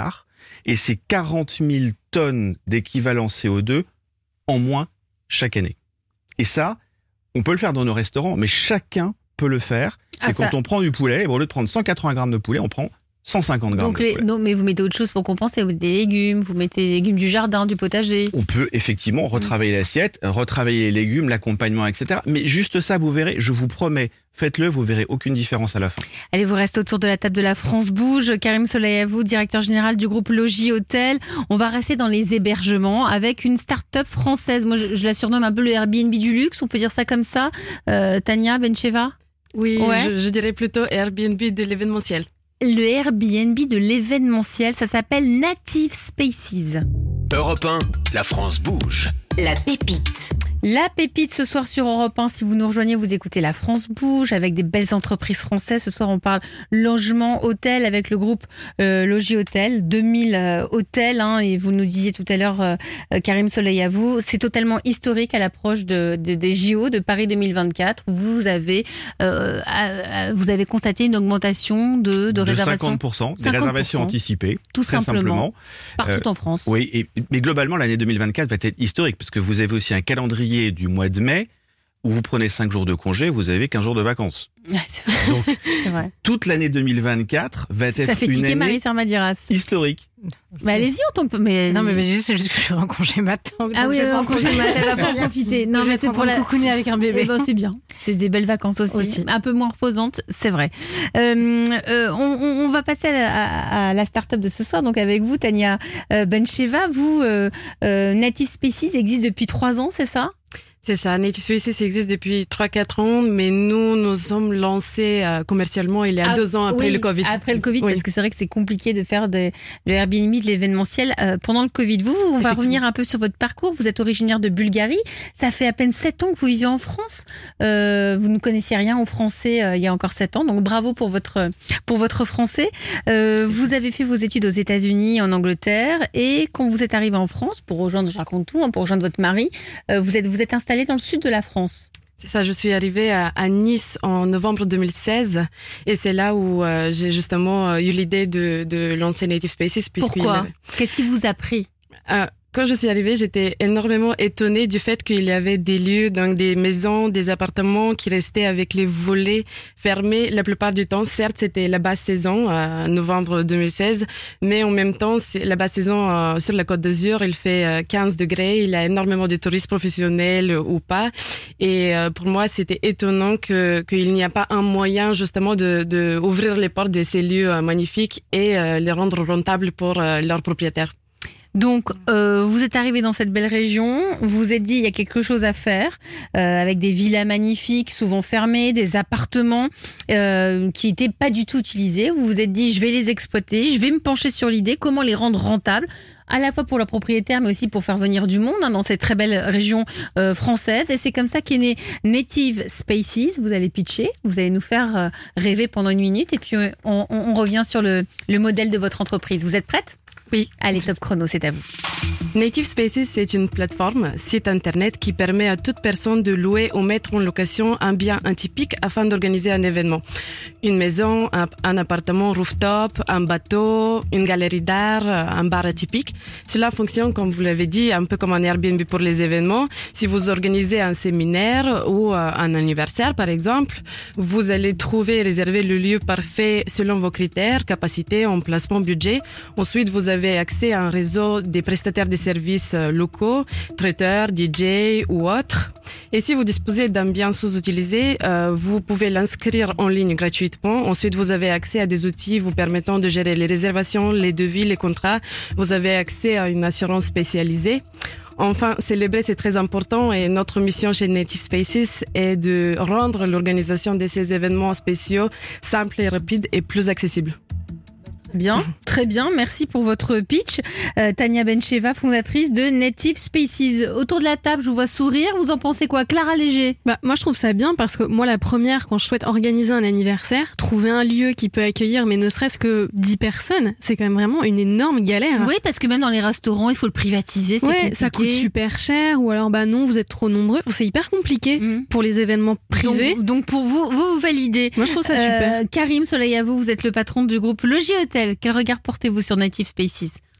et c'est quarante mille tonnes d'équivalent C O deux en moins chaque année. Et ça, on peut le faire dans nos restaurants, mais chacun peut le faire. C'est ah, quand ça... on prend du poulet, au lieu de prendre cent quatre-vingts grammes de poulet, on prend cent cinquante grammes. Donc de les... poulet. Non, mais vous mettez autre chose pour compenser, des légumes, vous mettez des légumes du jardin, du potager. On peut effectivement retravailler mmh. l'assiette, retravailler les légumes, l'accompagnement, et cetera. Mais juste ça, vous verrez, je vous promets, faites-le, vous verrez aucune différence à la fin. Allez, vous restez autour de la table de la France Bouge. Karim Soleil-Avou, directeur général du groupe Logis Hôtel. On va rester dans les hébergements avec une start-up française. Moi, je, je la surnomme un peu le Airbnb du luxe, on peut dire ça comme ça. Euh, Tania Bencheva ? Oui, ouais. je, je dirais plutôt Airbnb de l'événementiel. Le Airbnb de l'événementiel, ça s'appelle Native Spaces. Europe un, la France bouge. La pépite. La pépite ce soir sur Europe un. Si vous nous rejoignez, vous écoutez La France bouge avec des belles entreprises françaises. Ce soir, on parle logement, hôtel avec le groupe euh, Logis Hôtel. deux mille euh, hôtels, hein, et vous nous disiez tout à l'heure, euh, Karim Soleil-Avou, c'est totalement historique à l'approche de, de, des J O de Paris deux mille vingt-quatre. Vous avez, euh, à, à, vous avez constaté une augmentation de, de, de réservations. cinquante pour cent, des réservations anticipées. Tout très simplement. simplement. Partout euh, en France. Oui, et, mais globalement, l'année deux mille vingt-quatre va être historique parce que vous avez aussi un calendrier du mois de mai où vous prenez cinq jours de congé, vous avez quinze jours de vacances. Ouais, c'est vrai. Donc, c'est vrai. toute l'année deux mille vingt-quatre va Ça être fait une tiquer année Marie Sarmadiras. historique. Bah, allez-y, on tombe. Mais... Non, mais c'est juste que je suis en congé matin. Ah oui, en congé matin, elle va pas en profiter. Non, mais c'est pour la coucouner avec un bébé. Eh ben, c'est bien. C'est des belles vacances aussi. aussi. Un peu moins reposantes, c'est vrai. Euh, euh, on, on va passer à la, à, à la start-up de ce soir. Donc, avec vous, Tania euh, Bencheva, vous, euh, euh, Native Spaces existe depuis trois ans, c'est ça ? C'est ça, Native Spaces existe depuis trois quatre ans, mais nous, nous sommes lancés euh, commercialement il y a ah, deux ans après oui, le Covid. Après le Covid, oui. Parce que c'est vrai que c'est compliqué de faire de, le Airbnb, de l'événementiel euh, pendant le Covid. Vous, vous, on va revenir un peu sur votre parcours. Vous êtes originaire de Bulgarie. Ça fait à peine sept ans que vous vivez en France. Euh, vous ne connaissiez rien au français euh, il y a encore sept ans, donc bravo pour votre, pour votre français. Euh, vous avez fait vos études aux États-Unis, en Angleterre, et quand vous êtes arrivé en France, pour rejoindre, je raconte tout, hein, pour rejoindre votre mari, euh, vous êtes, vous êtes installé dans le sud de la France. C'est ça, je suis arrivée à, à Nice en novembre deux mille seize et c'est là où euh, j'ai justement eu l'idée de, de lancer Native Spaces. Pourquoi ? avait... Qu'est-ce qui vous a pris ? euh, Quand je suis arrivée, j'étais énormément étonnée du fait qu'il y avait des lieux, donc des maisons, des appartements qui restaient avec les volets fermés la plupart du temps. Certes, c'était la basse saison, euh, novembre deux mille seize, mais en même temps, c'est la basse saison euh, sur la Côte d'Azur, il fait euh, quinze degrés, il y a énormément de touristes professionnels euh, ou pas. Et euh, pour moi, c'était étonnant que qu'il n'y a pas un moyen justement de, de ouvrir les portes de ces lieux euh, magnifiques et euh, les rendre rentables pour euh, leurs propriétaires. Donc, euh, vous êtes arrivé dans cette belle région, vous vous êtes dit il y a quelque chose à faire, euh, avec des villas magnifiques, souvent fermées, des appartements euh, qui n'étaient pas du tout utilisés. Vous vous êtes dit je vais les exploiter, je vais me pencher sur l'idée, comment les rendre rentables, à la fois pour le propriétaire, mais aussi pour faire venir du monde hein, dans cette très belle région euh, française. Et c'est comme ça qu'est né Native Spaces. Vous allez pitcher, vous allez nous faire euh, rêver pendant une minute, et puis euh, on, on revient sur le, le modèle de votre entreprise. Vous êtes prête ? Oui. Allez, top chrono, c'est à vous. Native Spaces, c'est une plateforme, site internet qui permet à toute personne de louer ou mettre en location un bien atypique afin d'organiser un événement. Une maison, un, un appartement rooftop, un bateau, une galerie d'art, un bar atypique. Cela fonctionne, comme vous l'avez dit, un peu comme un Airbnb pour les événements. Si vous organisez un séminaire ou un anniversaire, par exemple, vous allez trouver et réserver le lieu parfait selon vos critères, capacité, emplacement, budget. Ensuite, vous avez accès à un réseau des prestataires de services locaux, traiteurs, D J ou autres. Et si vous disposez d'un bien sous-utilisé, euh, vous pouvez l'inscrire en ligne gratuitement. Ensuite, vous avez accès à des outils vous permettant de gérer les réservations, les devis, les contrats. Vous avez accès à une assurance spécialisée. Enfin, célébrer, c'est très important et notre mission chez Native Spaces est de rendre l'organisation de ces événements spéciaux simple et rapide et plus accessible. Bien, très bien. Merci pour votre pitch. Euh, Tania Bencheva, fondatrice de Native Spaces. Autour de la table, je vous vois sourire. Vous en pensez quoi, Clara Léger? Bah, moi, je trouve ça bien parce que moi, la première, quand je souhaite organiser un anniversaire, trouver un lieu qui peut accueillir, mais ne serait-ce que dix personnes, c'est quand même vraiment une énorme galère. Oui, parce que même dans les restaurants, il faut le privatiser. C'est ouais, compliqué. Ça coûte super cher. Ou alors, bah non, vous êtes trop nombreux. C'est hyper compliqué mmh. pour les événements privés. Donc, donc pour vous, vous, vous validez. Moi, je trouve ça super. Euh, Karim Soleil-Avou, vous êtes le patron du groupe Logis Hôtel. Quel regard portez-vous sur Native Spaces?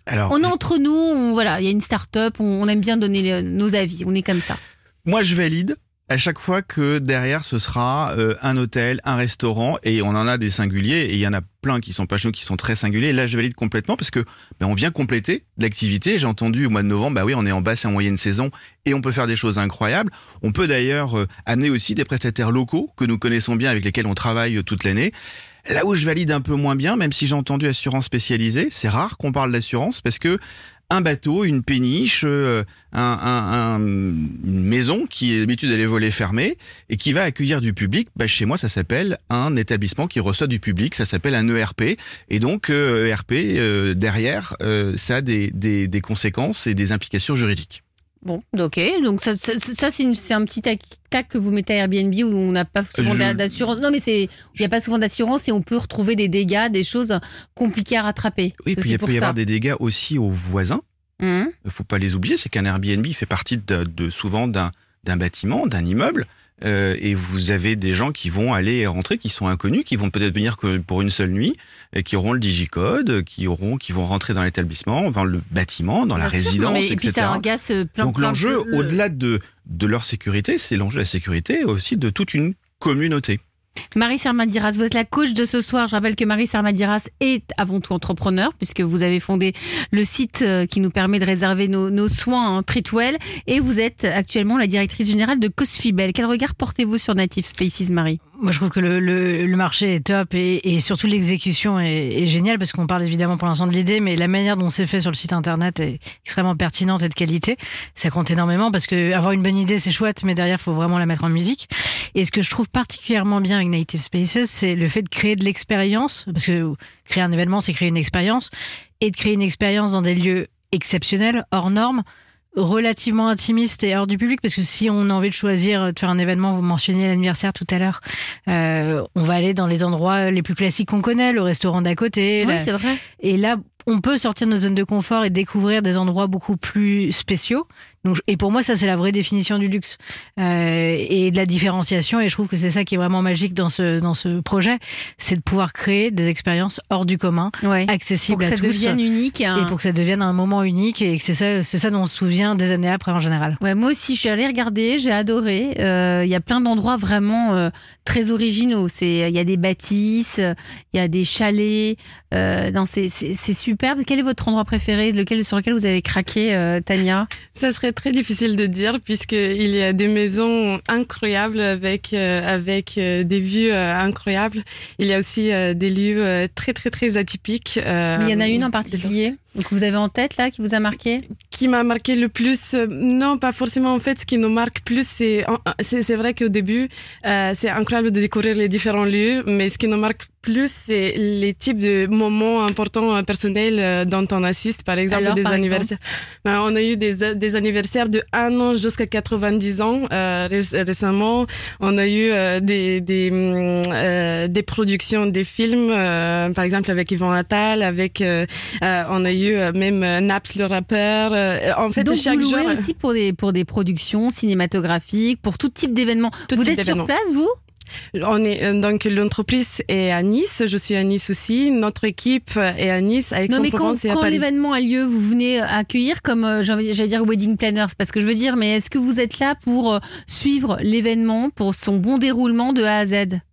Alors, on est entre nous, on, voilà, il y a une start-up, on, on aime bien donner les, nos avis, on est comme ça. Moi, je valide à chaque fois que derrière, ce sera euh, un hôtel, un restaurant, et on en a des singuliers, et il y en a plein qui sont pas chez nous, qui sont très singuliers. Et là, je valide complètement parce que ben, on vient compléter l'activité. J'ai entendu au mois de novembre, bah oui, on est en basse et en moyenne saison, et on peut faire des choses incroyables. On peut d'ailleurs euh, amener aussi des prestataires locaux que nous connaissons bien, avec lesquels on travaille euh, toute l'année. Là où je valide un peu moins bien, même si j'ai entendu assurance spécialisée, c'est rare qu'on parle d'assurance parce que un bateau, une péniche, euh, un, un, un, une maison qui est d'habitude elle est volets fermés et qui va accueillir du public, bah chez moi ça s'appelle un établissement qui reçoit du public, ça s'appelle un E R P. Et donc euh, E R P euh, derrière, euh, ça a des, des, des conséquences et des implications juridiques. Bon, ok. Donc ça, ça, ça c'est, une, c'est un petit tac, tac que vous mettez à Airbnb où on n'a pas souvent je... d'assurance. Non, mais c'est, il n'y a pas souvent d'assurance et on peut retrouver des dégâts, des choses compliquées à rattraper. Oui, c'est puis il peut y ça. avoir des dégâts aussi aux voisins. Il mmh. ne faut pas les oublier, c'est qu'un Airbnb fait partie de, de souvent d'un, d'un bâtiment, d'un immeuble. Euh, et vous avez des gens qui vont aller et rentrer, qui sont inconnus, qui vont peut-être venir que pour une seule nuit, et qui auront le digicode, qui auront, qui vont rentrer dans l'établissement, dans le bâtiment, dans Bien la sûr, résidence, mais, et cetera. Et puis ça agace plein, Donc plein l'enjeu, de... au-delà de, de leur sécurité, c'est l'enjeu de la sécurité aussi de toute une communauté. Marie Sermadiras, vous êtes la coach de ce soir. Je rappelle que Marie Sermadiras est avant tout entrepreneur puisque vous avez fondé le site qui nous permet de réserver nos, nos soins hein, Treatwell, et vous êtes actuellement la directrice générale de Cosfibel. Quel regard portez-vous sur Native Spaces, Marie ? Moi, je trouve que le, le, le marché est top et, et surtout l'exécution est, est géniale parce qu'on parle évidemment pour l'instant de l'idée, mais la manière dont c'est fait sur le site internet est extrêmement pertinente et de qualité. Ça compte énormément parce que avoir une bonne idée, c'est chouette, mais derrière, il faut vraiment la mettre en musique. Et ce que je trouve particulièrement bien avec Native Spaces, c'est le fait de créer de l'expérience, parce que créer un événement, c'est créer une expérience, et de créer une expérience dans des lieux exceptionnels, hors normes, relativement intimiste et hors du public, parce que si on a envie de choisir de faire un événement, vous mentionniez l'anniversaire tout à l'heure, euh, on va aller dans les endroits les plus classiques qu'on connaît, le restaurant d'à côté. Oui, là. c'est vrai. Et là, on peut sortir de notre zone de confort et découvrir des endroits beaucoup plus spéciaux. Donc, et pour moi, ça, c'est la vraie définition du luxe euh, et de la différenciation. Et je trouve que c'est ça qui est vraiment magique dans ce, dans ce projet, c'est de pouvoir créer des expériences hors du commun, ouais. accessibles à tous. Pour que ça devienne unique. Hein. Et pour que ça devienne un moment unique. Et que c'est ça, c'est ça dont on se souvient des années après en général. Ouais, moi aussi, je suis allée regarder, j'ai adoré. Il euh, y a plein d'endroits vraiment euh, très originaux. Il y a des bâtisses, il y a des chalets. Euh, non, c'est, c'est, c'est superbe. Quel est votre endroit préféré, lequel, sur lequel vous avez craqué, euh, Tania ? Ça serait très difficile de dire puisqu'il y a des maisons incroyables avec, euh, avec euh, des vues euh, incroyables. Il y a aussi euh, des lieux euh, très très très atypiques. Euh, Mais il y en a une en particulier donc vous avez en tête là, qui vous a marqué ? Qui m'a marqué le plus, euh, non pas forcément en fait, ce qui nous marque plus, c'est, c'est, c'est vrai qu'au début, euh, c'est incroyable de découvrir les différents lieux, mais ce qui nous marque plus, c'est les types de moments importants euh, personnels euh, dont on assiste, par exemple Alors, des par anniversaires. Ben, on a eu des, des anniversaires de un an jusqu'à quatre-vingt-dix ans euh, ré- récemment. On a eu euh, des, des, euh, des productions, des films, euh, par exemple avec Yvon Attal, avec, euh, euh, on a eu même Naps le rappeur. En fait, donc chaque vous louez jour aussi pour des pour des productions cinématographiques, pour tout type d'événements. Tout vous type êtes d'événements. sur place, vous ? On est donc l'entreprise est à Nice, je suis à Nice aussi. Notre équipe est à Nice, à Aix-en-Provence et à quand Paris. Quand l'événement a lieu, vous venez accueillir comme euh, j'allais dire wedding planner, c'est pas ce que je veux dire, mais est-ce que vous êtes là pour euh, suivre l'événement, pour son bon déroulement de A à Z ?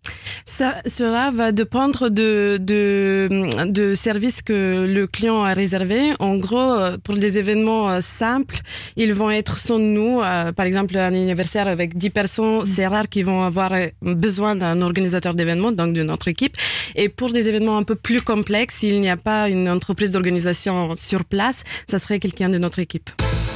Ça, cela va dépendre de, de, de services que le client a réservé. En gros, pour des événements simples, ils vont être sans nous. Par exemple, un anniversaire avec dix personnes, c'est rare qu'ils vont avoir besoin d'un organisateur d'événements, donc de notre équipe. Et pour des événements un peu plus complexes, s'il n'y a pas une entreprise d'organisation sur place, ça serait quelqu'un de notre équipe.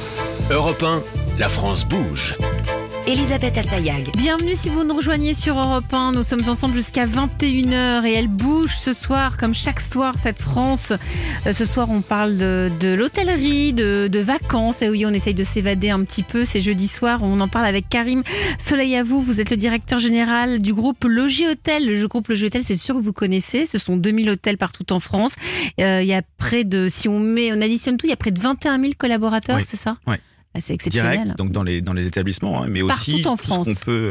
Europe un, la France bouge. Elisabeth Assayag. Bienvenue si vous nous rejoignez sur Europe un. Nous sommes ensemble jusqu'à vingt et une heures et elle bouge ce soir, comme chaque soir, cette France. Euh, ce soir, on parle de, de l'hôtellerie, de, de vacances. Et oui, on essaye de s'évader un petit peu. C'est jeudi soir. On en parle avec Karim Soleil à vous. Vous êtes le directeur général du groupe Logis Hôtel. Le groupe Logis Hôtel, c'est sûr que vous connaissez. Ce sont deux mille hôtels partout en France. Euh, il y a près de, si on met, on additionne tout, il y a près de vingt et un mille collaborateurs, oui. c'est ça ? Oui. Ah, c'est exceptionnel. Direct, donc dans les, dans les établissements, hein, mais partout aussi en tout France. ce qu'on peut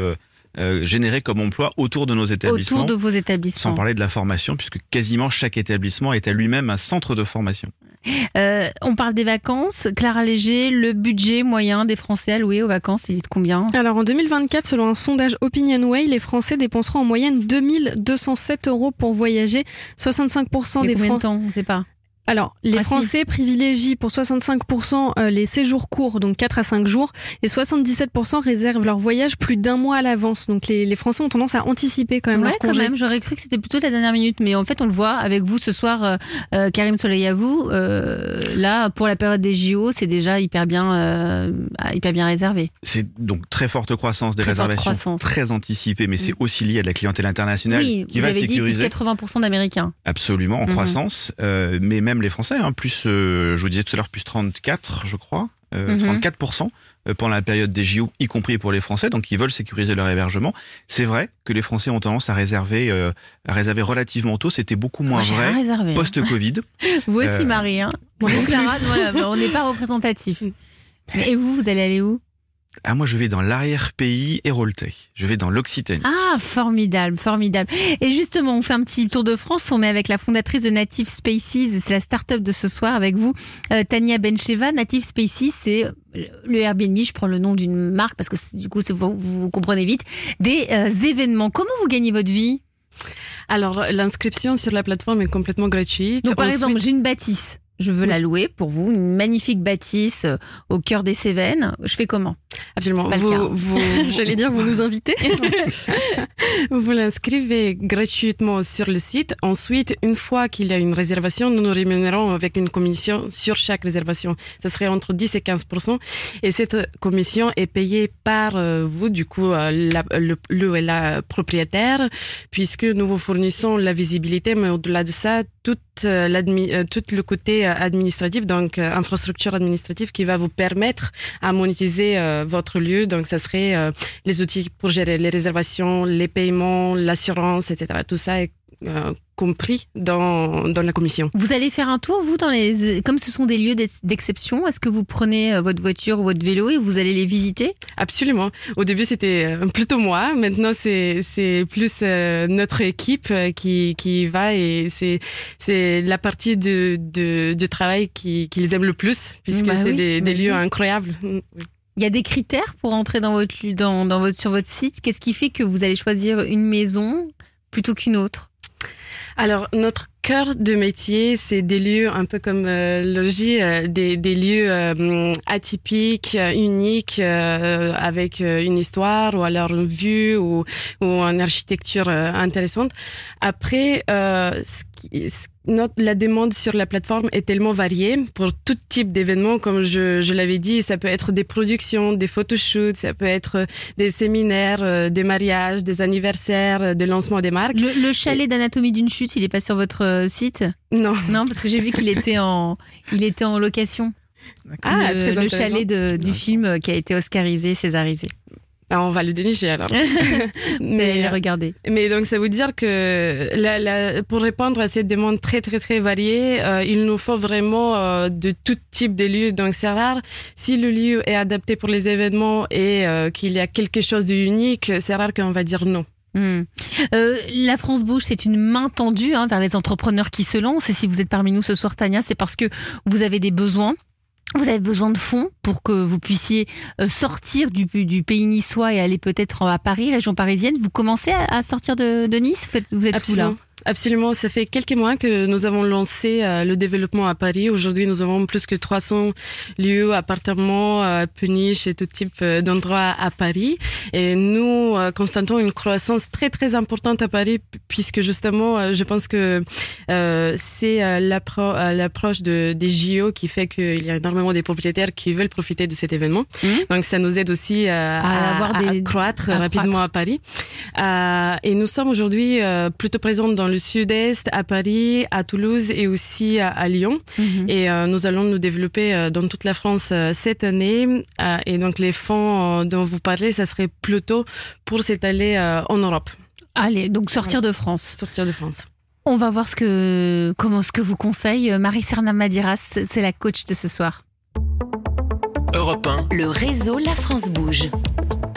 euh, générer comme emploi autour de nos établissements. Autour de vos établissements. Sans parler de la formation, puisque quasiment chaque établissement est à lui-même un centre de formation. Euh, on parle des vacances. Clara Léger, le budget moyen des Français alloués aux vacances, il est de combien ? Alors en deux mille vingt-quatre, selon un sondage OpinionWay, les Français dépenseront en moyenne deux mille deux cent sept euros pour voyager. soixante-cinq pour cent des Français. Combien de Français. temps ? On ne sait pas. Alors, les ah, Français si. privilégient pour soixante-cinq pour cent les séjours courts, donc quatre à cinq jours, et soixante-dix-sept pour cent réservent leur voyage plus d'un mois à l'avance. Donc les, les Français ont tendance à anticiper quand même ouais, leur congé. quand même, j'aurais cru que c'était plutôt la dernière minute, mais en fait on le voit avec vous ce soir, euh, euh, Karim Soleil-Avou, euh, là pour la période des J O, c'est déjà hyper bien, euh, hyper bien réservé. C'est donc très forte croissance des très réservations, croissance. très anticipées, mais c'est aussi lié à de la clientèle internationale oui, qui vous va avez sécuriser. dit plus de quatre-vingts pour cent d'Américains. Absolument, en mm-hmm. croissance, euh, mais même les Français, hein, plus Euh, je vous disais tout à l'heure, plus trente-quatre, je crois, euh, mm-hmm. trente-quatre pour cent pendant la période des J O, y compris pour les Français, donc ils veulent sécuriser leur hébergement. C'est vrai que les Français ont tendance à réserver, euh, à réserver relativement tôt, c'était beaucoup moins Moi, vrai réservé, post-Covid. Hein. Vous aussi, euh... Marie, hein. Donc Clara, ouais, on n'est pas représentatif. Et vous, vous allez aller où ? Ah, moi, je vais dans l'arrière-pays héroltais. Je vais dans l'Occitanie. Ah, formidable, formidable. Et justement, on fait un petit tour de France. On est avec la fondatrice de Native Spaces. C'est la start-up de ce soir avec vous, euh, Tania Bencheva. Native Spaces, c'est le Airbnb. Je prends le nom d'une marque parce que du coup, vous, vous comprenez vite. Des euh, événements. Comment vous gagnez votre vie ? Alors, l'inscription sur la plateforme est complètement gratuite. Donc, par Ensuite... exemple, j'ai une bâtisse. Je veux oui. la louer pour vous, une magnifique bâtisse au cœur des Cévennes. Je fais comment ? Absolument. Vous, vous, J'allais dire, vous nous invitez. Vous l'inscrivez gratuitement sur le site. Ensuite, une fois qu'il y a une réservation, nous nous rémunérons avec une commission sur chaque réservation. Ça serait entre dix et quinze pour cent. Et cette commission est payée par vous, du coup, la, le, le et la propriétaire, puisque nous vous fournissons la visibilité, mais au-delà de ça, toute l'admi, tout le côté administratif, donc infrastructure administrative qui va vous permettre à monétiser euh, votre lieu. Donc, ça serait euh, les outils pour gérer les réservations, les paiements, l'assurance, et cetera. Tout ça est euh, compris dans, dans la commission. Vous allez faire un tour, vous, dans les, comme ce sont des lieux d'exception, est-ce que vous prenez votre voiture ou votre vélo et vous allez les visiter ? Absolument. Au début, c'était plutôt moi. Maintenant, c'est, c'est plus euh, notre équipe qui, qui va et c'est, c'est la partie de, de, de travail qui, qu'ils aiment le plus, puisque bah c'est oui, des, des lieux incroyables. Oui. Il y a des critères pour entrer dans votre, dans, dans votre, sur votre site. Qu'est-ce qui fait que vous allez choisir une maison plutôt qu'une autre ? Alors, notre cœur de métier, c'est des lieux un peu comme euh, le logis, euh, des, des lieux euh, atypiques, euh, uniques, euh, avec euh, une histoire ou alors une vue ou, ou une architecture euh, intéressante. Après, euh, ce qui, ce Notre, la demande sur la plateforme est tellement variée pour tout type d'événements. Comme je, je l'avais dit, ça peut être des productions, des photoshoots, ça peut être des séminaires, des mariages, des anniversaires, des lancements des marques. Le, le chalet d'anatomie d'une chute, il est pas sur votre site ? Non. Non, parce que j'ai vu qu'il était en, il était en location. Ah, le, très le chalet de, du film qui a été oscarisé, césarisé. Ah, on va le dénicher alors. mais regardez. Mais donc ça veut dire que la, la, pour répondre à cette demande très très très variée, euh, il nous faut vraiment euh, de tout type de lieux. Donc c'est rare si le lieu est adapté pour les événements et euh, qu'il y a quelque chose d'unique, c'est rare qu'on va dire non. Mmh. Euh, la France Bouge, c'est une main tendue hein, vers les entrepreneurs qui se lancent. Et si vous êtes parmi nous ce soir, Tania, c'est parce que vous avez des besoins. Vous avez besoin de fonds pour que vous puissiez sortir du, du pays niçois et aller peut-être à Paris, région parisienne. Vous commencez à sortir de, de Nice ? Vous êtes où là ? Absolument, ça fait quelques mois que nous avons lancé euh, le développement à Paris. Aujourd'hui, nous avons plus que trois cents lieux, appartements, euh, péniches et tout type euh, d'endroits à Paris. Et nous euh, constatons une croissance très très importante à Paris, puisque justement, euh, je pense que euh, c'est euh, l'appro- euh, l'approche de, des J O qui fait qu'il y a énormément de propriétaires qui veulent profiter de cet événement. Mmh. Donc, ça nous aide aussi euh, à, à, avoir des... à croître à rapidement croître. à Paris. Euh, et nous sommes aujourd'hui euh, plutôt présents dans le sud-est, à Paris, à Toulouse et aussi à, à Lyon. Mmh. Et euh, nous allons nous développer euh, dans toute la France euh, cette année. Euh, et donc les fonds euh, dont vous parlez, ça serait plutôt pour s'étaler euh, en Europe. Allez, donc sortir ouais. de France. Sortir de France. On va voir ce que, comment ce que vous conseille Marie-Serna Madiras, c'est la coach de ce soir. Europe un. Le réseau La France Bouge.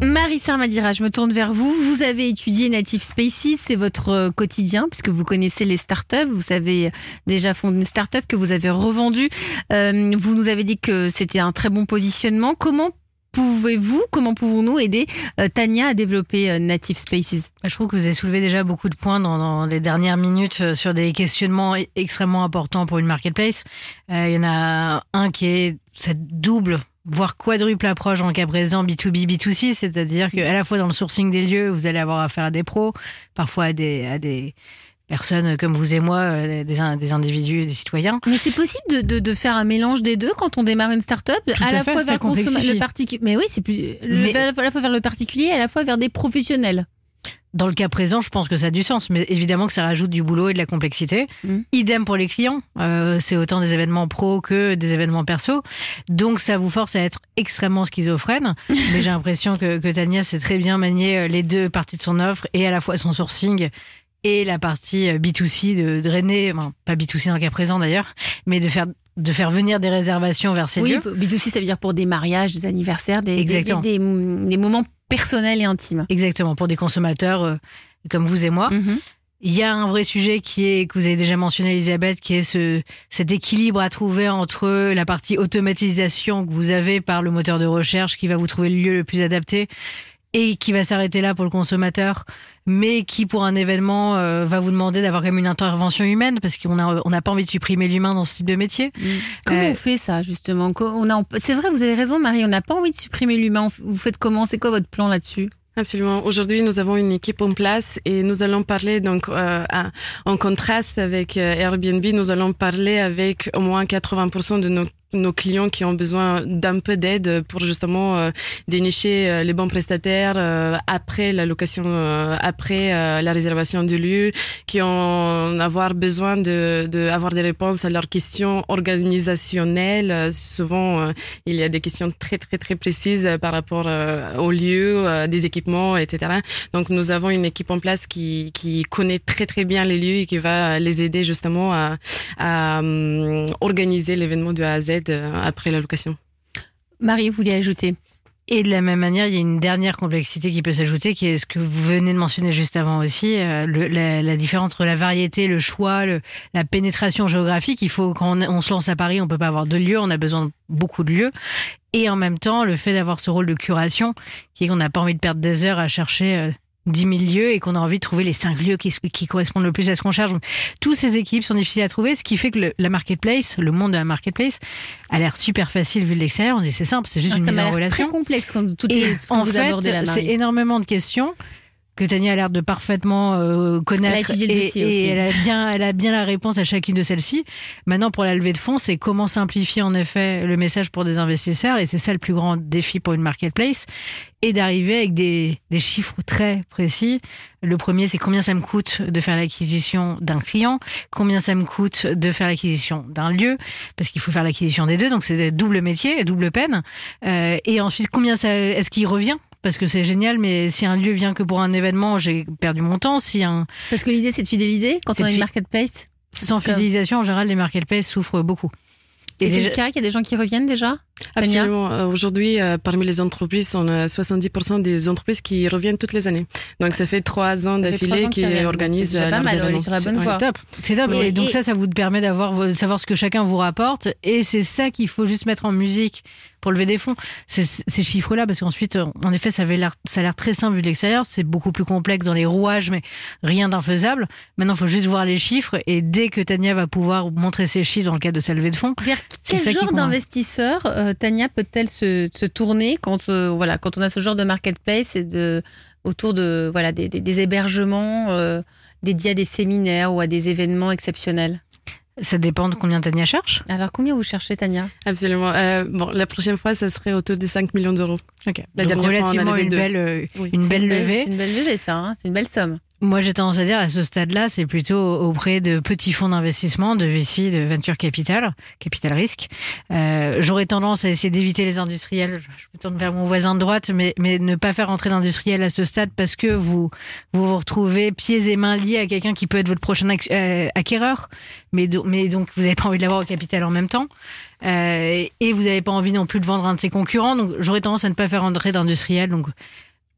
Marie Sarmadira, je me tourne vers vous. Vous avez étudié Native Spaces, c'est votre quotidien puisque vous connaissez les startups. Vous avez déjà fondé une startup que vous avez revendue. Euh, vous nous avez dit que c'était un très bon positionnement. Comment pouvez-vous, comment pouvons-nous aider euh, Tania à développer euh, Native Spaces ? Je trouve que vous avez soulevé déjà beaucoup de points dans, dans les dernières minutes sur des questionnements extrêmement importants pour une marketplace. Euh, il y en a un qui est cette double voire quadruple approche dans le cas présent B deux B, B deux C, c'est-à-dire qu'à la fois dans le sourcing des lieux, vous allez avoir affaire à des pros, parfois à des, à des personnes comme vous et moi, des, des individus, des citoyens. Mais c'est possible de, de, de faire un mélange des deux quand on démarre une start-up, Tout à, à la fait, fois vers le consommateur, le particulier. Mais oui, c'est plus le, Mais... à la fois vers le particulier, à la fois vers des professionnels. Dans le cas présent, je pense que ça a du sens, mais évidemment que ça rajoute du boulot et de la complexité. Mmh. Idem pour les clients, euh, c'est autant des événements pro que des événements perso, donc ça vous force à être extrêmement schizophrène, mais j'ai l'impression que, que Tania sait très bien manier les deux parties de son offre, et à la fois son sourcing et la partie B deux C, de drainer, enfin, pas B deux C dans le cas présent d'ailleurs, mais de faire de faire venir des réservations vers ces oui, lieux. Oui, B deux C, ça veut dire pour des mariages, des anniversaires, des, des, des, des, des moments personnels et intimes. Exactement, pour des consommateurs euh, comme vous et moi. Mm-hmm. Il y a un vrai sujet qui est, que vous avez déjà mentionné, Elisabeth, qui est ce, cet équilibre à trouver entre la partie automatisation que vous avez par le moteur de recherche qui va vous trouver le lieu le plus adapté et qui va s'arrêter là pour le consommateur, mais qui, pour un événement, euh, va vous demander d'avoir quand même une intervention humaine, parce qu'on n'a on a pas envie de supprimer l'humain dans ce type de métier. Mmh. Comment euh, on fait ça, justement ? on a, C'est vrai, vous avez raison, Marie, on n'a pas envie de supprimer l'humain. Vous faites comment ? C'est quoi votre plan là-dessus ? Absolument. Aujourd'hui, nous avons une équipe en place et nous allons parler donc euh, à, en contraste avec euh, Airbnb. Nous allons parler avec au moins quatre-vingts pour cent de nos nos clients qui ont besoin d'un peu d'aide pour justement euh, dénicher euh, les bons prestataires euh, après la location, euh, après euh, la réservation du lieu, qui ont avoir besoin de, de avoir des réponses à leurs questions organisationnelles. Euh, souvent, euh, il y a des questions très très très précises par rapport euh, au lieu, euh, des équipements, et cetera. Donc, nous avons une équipe en place qui qui connaît très très bien les lieux et qui va les aider justement à, à um, organiser l'événement de A à Z après la location. Marie, vous voulez ajouter ? Et de la même manière, il y a une dernière complexité qui peut s'ajouter, qui est ce que vous venez de mentionner juste avant aussi, euh, le, la, la différence entre la variété, le choix, le, la pénétration géographique. Il faut, quand on, on se lance à Paris, on peut pas avoir de lieux, on a besoin de beaucoup de lieux. Et en même temps, le fait d'avoir ce rôle de curation, qui est qu'on n'a pas envie de perdre des heures à chercher euh, dix mille lieux et qu'on a envie de trouver les cinq lieux qui, qui correspondent le plus à ce qu'on cherche. Donc, toutes ces équipes sont difficiles à trouver, ce qui fait que le, la marketplace, le monde de la marketplace, a l'air super facile vu de l'extérieur. On se dit c'est simple, c'est juste ah, une mise en relation. C'est très complexe quand tout est ce que en vous fait, abordez là, Marie. C'est énormément de questions que Tania a l'air de parfaitement euh, connaître elle a et, le dossier et aussi. elle a bien, elle a bien la réponse à chacune de celles-ci. Maintenant, pour la levée de fonds, c'est comment simplifier en effet le message pour des investisseurs, et c'est ça le plus grand défi pour une marketplace, et d'arriver avec des, des chiffres très précis. Le premier, c'est combien ça me coûte de faire l'acquisition d'un client, combien ça me coûte de faire l'acquisition d'un lieu, parce qu'il faut faire l'acquisition des deux, donc c'est double métier, double peine. Euh, et ensuite, combien ça, est-ce qu'il revient ? Parce que c'est génial, mais si un lieu vient que pour un événement, j'ai perdu mon temps. Si un... Parce que l'idée, c'est de fidéliser quand on a une marketplace. Sans fidélisation, en général, les marketplaces souffrent beaucoup. Et, et c'est déjà... le cas qu'il y a des gens qui reviennent déjà ? Absolument. Euh, aujourd'hui, euh, parmi les entreprises, on a soixante-dix pour cent des entreprises qui reviennent toutes les années. Donc, ça fait trois ans d'affilée qu'ils organisent leurs événements. On est sur la bonne voie. C'est top. C'est top. Et, et donc, et... ça, ça vous permet d'avoir, de savoir ce que chacun vous rapporte. Et c'est ça qu'il faut juste mettre en musique pour lever des fonds. C'est ces chiffres-là, parce qu'ensuite, en effet, ça avait l'air, ça a l'air très simple vu de l'extérieur. C'est beaucoup plus complexe dans les rouages, mais rien d'infaisable. Maintenant, il faut juste voir les chiffres. Et dès que Tania va pouvoir montrer ses chiffres dans le cadre de sa levée de fonds, vers quel genre d'investisseur euh, Tania peut-elle se, se tourner quand, euh, voilà, quand on a ce genre de marketplace et de, autour de, voilà, des, des, des hébergements euh, dédiés à des séminaires ou à des événements exceptionnels ? Ça dépend de combien Tania cherche. Alors, combien vous cherchez, Tania ? Absolument. Euh, bon, la prochaine fois, ça serait autour de cinq millions d'euros. Ok. La Donc, dernière relativement fois, on une belle, euh, oui. une belle une levée. Belle, c'est une belle levée, ça. Hein, c'est une belle somme. Moi, j'ai tendance à dire, à ce stade-là, c'est plutôt auprès de petits fonds d'investissement, de V C, de venture capital, capital risque. Euh, j'aurais tendance à essayer d'éviter les industriels. Je me tourne vers mon voisin de droite, mais, mais ne pas faire entrer l'industriel à ce stade parce que vous vous, vous retrouvez pieds et mains liés à quelqu'un qui peut être votre prochain euh, acquéreur, mais, do, mais donc vous n'avez pas envie de l'avoir au capital en même temps. Euh, et vous n'avez pas envie non plus de vendre un de ses concurrents. Donc, j'aurais tendance à ne pas faire entrer d'industriels. Donc,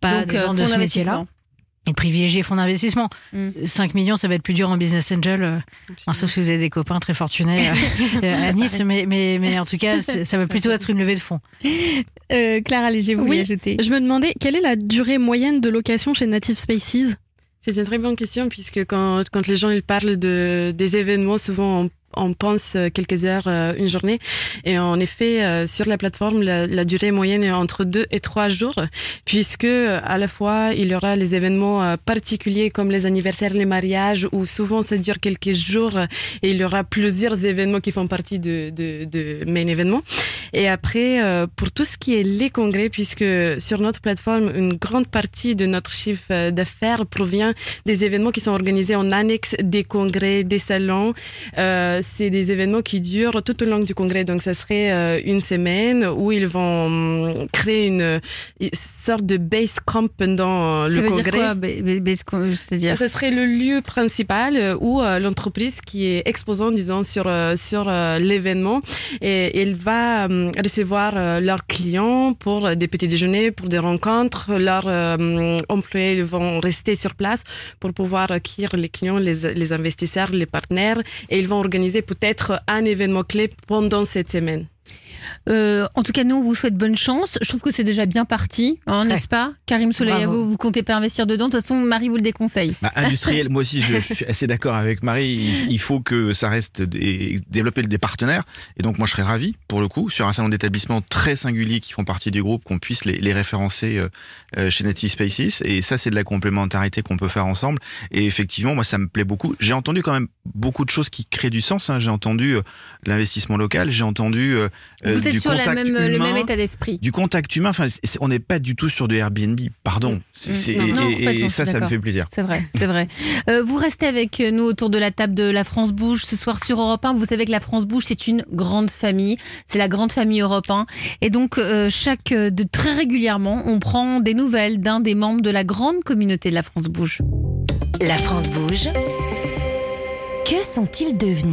pas Donc, des gens euh, de fonds ce métier-là. d'investissement. Et privilégier fonds d'investissement. Mm. cinq millions, ça va être plus dur en business angel, euh, enfin, sauf si vous avez des copains très fortunés euh, à Nice, mais, mais, mais en tout cas, ça va plutôt être une levée de fonds. Euh, Clara Léger, vous Oui, voulez ajouter ? Je me demandais quelle est la durée moyenne de location chez Native Spaces ? C'est une très bonne question puisque quand, quand les gens ils parlent de, des événements, souvent on on pense quelques heures, une journée. Et en effet, sur la plateforme, la, la durée moyenne est entre deux et trois jours, puisque à la fois, il y aura les événements particuliers comme les anniversaires, les mariages, où souvent ça dure quelques jours et il y aura plusieurs événements qui font partie de, de, de main événements. Et après, pour tout ce qui est les congrès, puisque sur notre plateforme, une grande partie de notre chiffre d'affaires provient des événements qui sont organisés en annexe des congrès, des salons. Euh, c'est des événements qui durent tout au long du congrès. Donc, ça serait euh, une semaine où ils vont créer une, une sorte de base camp pendant ça le veut congrès. Dire quoi, base camp, c'est-à-dire ça serait le lieu principal où euh, l'entreprise qui est exposante, disons, sur, euh, sur euh, l'événement, et elle va euh, recevoir euh, leurs clients pour des petits déjeuners, pour des rencontres. Leurs euh, employés vont rester sur place pour pouvoir accueillir les clients, les, les investisseurs, les partenaires, et ils vont organiser peut-être un événement clé pendant cette semaine. Euh, en tout cas, nous, on vous souhaite bonne chance. Je trouve que c'est déjà bien parti, hein, ouais. N'est-ce pas ? Karim Soleil, vous, vous comptez pas investir dedans. De toute façon, Marie vous le déconseille. Bah, industriel, moi aussi, je, je suis assez d'accord avec Marie. Il, il faut que ça reste des, développer des partenaires. Et donc, moi, je serais ravi, pour le coup, sur un salon d'établissement très singulier qui font partie du groupe, qu'on puisse les, les référencer euh, chez Native Spaces. Et ça, c'est de la complémentarité qu'on peut faire ensemble. Et effectivement, moi, ça me plaît beaucoup. J'ai entendu quand même beaucoup de choses qui créent du sens. Hein. J'ai entendu euh, l'investissement local. J'ai entendu euh, vous êtes du sur la même, humain, le même état d'esprit. Du contact humain. Enfin, c'est, on n'est pas du tout sur du Airbnb. Pardon. C'est, c'est, non, et, non, et, et ça, ça me fait plaisir. C'est vrai, c'est vrai. Euh, vous restez avec nous autour de la table de La France Bouge ce soir sur Europe un. Vous savez que La France Bouge, c'est une grande famille. C'est la grande famille Europe un. Et donc, euh, chaque, de très régulièrement, on prend des nouvelles d'un des membres de la grande communauté de La France Bouge. La France Bouge. Que sont-ils devenus ?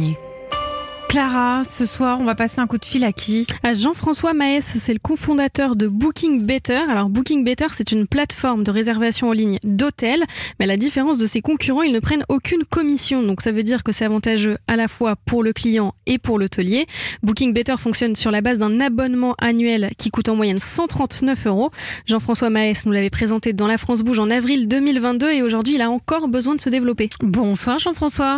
Clara, ce soir, on va passer un coup de fil à qui ? À Jean-François Maes, c'est le cofondateur de Booking Better. Alors, Booking Better, c'est une plateforme de réservation en ligne d'hôtels, mais à la différence de ses concurrents, ils ne prennent aucune commission. Donc, ça veut dire que c'est avantageux à la fois pour le client et pour l'hôtelier. Booking Better fonctionne sur la base d'un abonnement annuel qui coûte en moyenne cent trente-neuf euros. Jean-François Maes nous l'avait présenté dans La France Bouge en avril deux mille vingt-deux et aujourd'hui, il a encore besoin de se développer. Bonsoir Jean-François.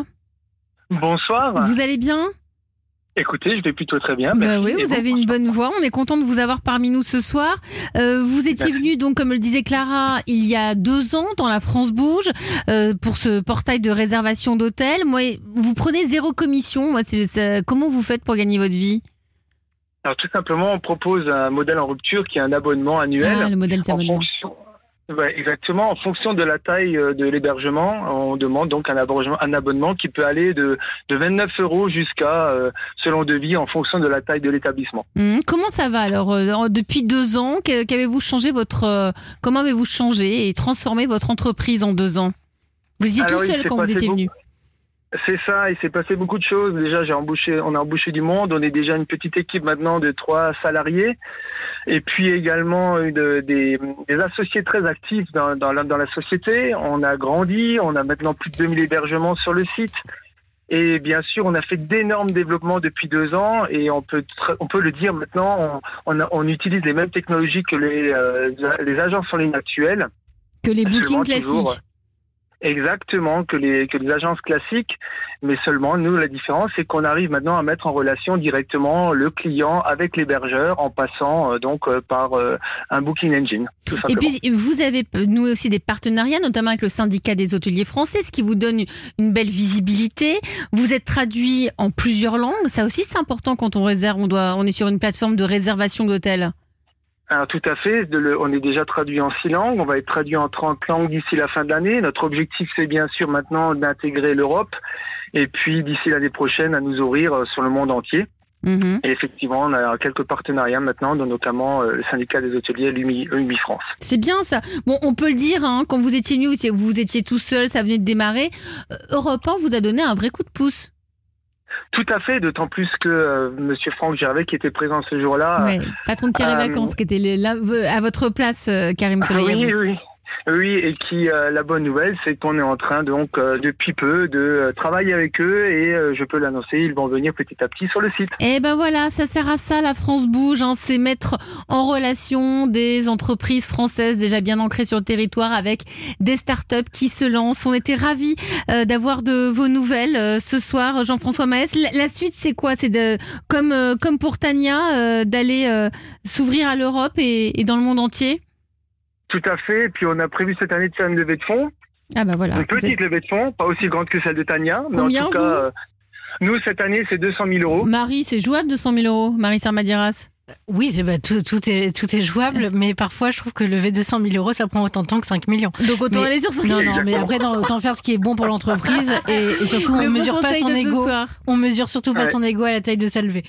Bonsoir. Vous allez bien ? Écoutez, je vais plutôt très bien. Bah merci. oui, vous Et avez bon, une bonne voix. On est content de vous avoir parmi nous ce soir. Euh, vous étiez merci. venu, donc, comme le disait Clara, il y a deux ans dans La France Bouge euh, pour ce portail de réservation d'hôtels. Moi, vous prenez zéro commission. Moi, c'est, c'est, comment vous faites pour gagner votre vie ? Alors tout simplement, on propose un modèle en rupture qui est un abonnement annuel. Ah, le modèle d'abonnement. Ouais, exactement. En fonction de la taille de l'hébergement, on demande donc un abonnement, un abonnement qui peut aller de, de vingt-neuf euros jusqu'à, euh, selon devis, en fonction de la taille de l'établissement. Mmh. Comment ça va alors euh, depuis deux ans, qu'avez-vous changé votre, euh, comment avez-vous changé et transformé votre entreprise en deux ans ? Vous étiez alors, tout seul quand vous étiez beaucoup... venu. C'est ça, il s'est passé beaucoup de choses. Déjà, j'ai embauché, on a embauché du monde. On est déjà une petite équipe maintenant de trois salariés. Et puis également de, des, des associés très actifs dans, dans, la, dans la société. On a grandi, on a maintenant plus de deux mille hébergements sur le site. Et bien sûr, on a fait d'énormes développements depuis deux ans. Et on peut, on peut le dire maintenant, on, on, on utilise les mêmes technologies que les, euh, les agences en ligne actuelles. Que les bookings classiques. Toujours, exactement, que les, que les agences classiques, mais seulement, nous, la différence, c'est qu'on arrive maintenant à mettre en relation directement le client avec l'hébergeur en passant euh, donc euh, par euh, un booking engine. Tout simplement. Et puis, vous avez noué aussi des partenariats, notamment avec le syndicat des hôteliers français, ce qui vous donne une belle visibilité. Vous êtes traduit en plusieurs langues. Ça aussi, c'est important quand on réserve, on doit, on est sur une plateforme de réservation d'hôtels. Alors, tout à fait. De le, on est déjà traduit en six langues. On va être traduit en trente langues d'ici la fin de l'année. Notre objectif, c'est bien sûr maintenant d'intégrer l'Europe. Et puis, d'ici l'année prochaine, à nous ouvrir sur le monde entier. Mmh. Et effectivement, on a quelques partenariats maintenant, dont notamment le syndicat des hôteliers, l'U M I, U M I France. C'est bien ça. Bon, on peut le dire, hein, quand vous étiez venu, vous étiez tout seul, ça venait de démarrer. Europe un vous a donné un vrai coup de pouce. Tout à fait, d'autant plus que euh, Monsieur Franck Gervais, qui était présent ce jour-là... Ouais, patron de Thierry euh, Vacances, qui était là, à votre place, euh, Karim Soleil. Oui, oui. Oui, et qui euh, la bonne nouvelle, c'est qu'on est en train donc euh, depuis peu de euh, travailler avec eux et euh, je peux l'annoncer, ils vont venir petit à petit sur le site. Et ben voilà, ça sert à ça, la France bouge, hein, c'est mettre en relation des entreprises françaises déjà bien ancrées sur le territoire avec des startups qui se lancent. On était ravis euh, d'avoir de vos nouvelles euh, ce soir, Jean-François Maes. La, la suite, c'est quoi? C'est de, comme euh, comme pour Tania, euh, d'aller euh, s'ouvrir à l'Europe et, et dans le monde entier? Tout à fait. Et puis on a prévu cette année de faire une levée de fonds. Ah bah voilà. Une petite êtes... levée de fonds, pas aussi grande que celle de Tania. Mais Combien, en tout cas, euh, nous cette année c'est deux cent mille euros. Marie, c'est jouable deux cent mille euros, Marie Sarmadiras? Oui, c'est, bah, tout, tout, est, tout est jouable, mais parfois je trouve que lever deux cent mille euros, ça prend autant de temps que cinq millions. Donc autant mais, aller sur cinq millions. Non, non, mais après, non, autant faire ce qui est bon pour l'entreprise et, et surtout, on ne mesure pas son ego. On mesure surtout pas ouais. son ego à la taille de sa levée.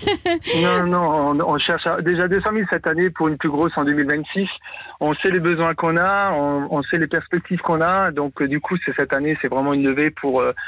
Non, non, on, on cherche à, déjà deux cent mille cette année pour une plus grosse en deux mille vingt-six. On sait les besoins qu'on a, on, on sait les perspectives qu'on a. Donc, du coup, c'est cette année, c'est vraiment une levée pour... Euh,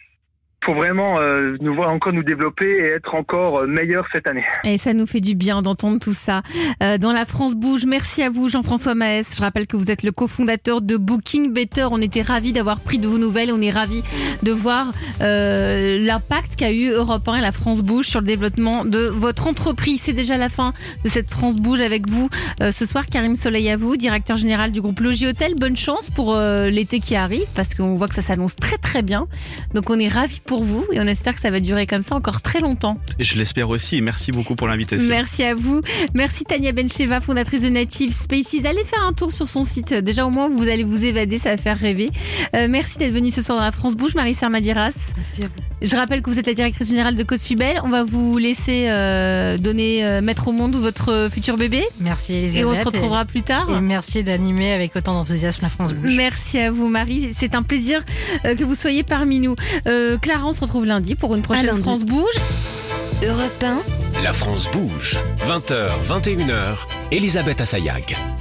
pour vraiment euh, nous voir encore nous développer et être encore meilleurs cette année. Et ça nous fait du bien d'entendre tout ça. Euh, dans la France bouge, merci à vous Jean-François Maes. Je rappelle que vous êtes le cofondateur de Booking Better. On était ravis d'avoir pris de vos nouvelles. On est ravis de voir euh, l'impact qu'a eu Europe un et la France bouge sur le développement de votre entreprise. C'est déjà la fin de cette France bouge avec vous. Euh, ce soir, Karim Soleil à vous, directeur général du groupe Logis Hôtel. Bonne chance pour euh, l'été qui arrive parce qu'on voit que ça s'annonce très très bien. Donc on est ravis pour vous et on espère que ça va durer comme ça encore très longtemps. Et je l'espère aussi et merci beaucoup pour l'invitation. Merci à vous. Merci Tania Bencheva, fondatrice de Native Spaces. Allez faire un tour sur son site. Déjà au moins vous allez vous évader, ça va faire rêver. Euh, merci d'être venue ce soir dans la France Bouge, Marie Sarmadiras. Merci à vous. Je rappelle que vous êtes la directrice générale de Cosfubel. On va vous laisser euh, donner, euh, mettre au monde votre futur bébé. Merci Elisabeth. Et on se retrouvera et, plus tard. Et merci d'animer avec autant d'enthousiasme la France Bouge. Merci à vous Marie. C'est un plaisir euh, que vous soyez parmi nous. Euh, Clara, on se retrouve lundi pour une prochaine France Bouge. Europe un. La France bouge. vingt heures, vingt et une heures. Elisabeth Assayag.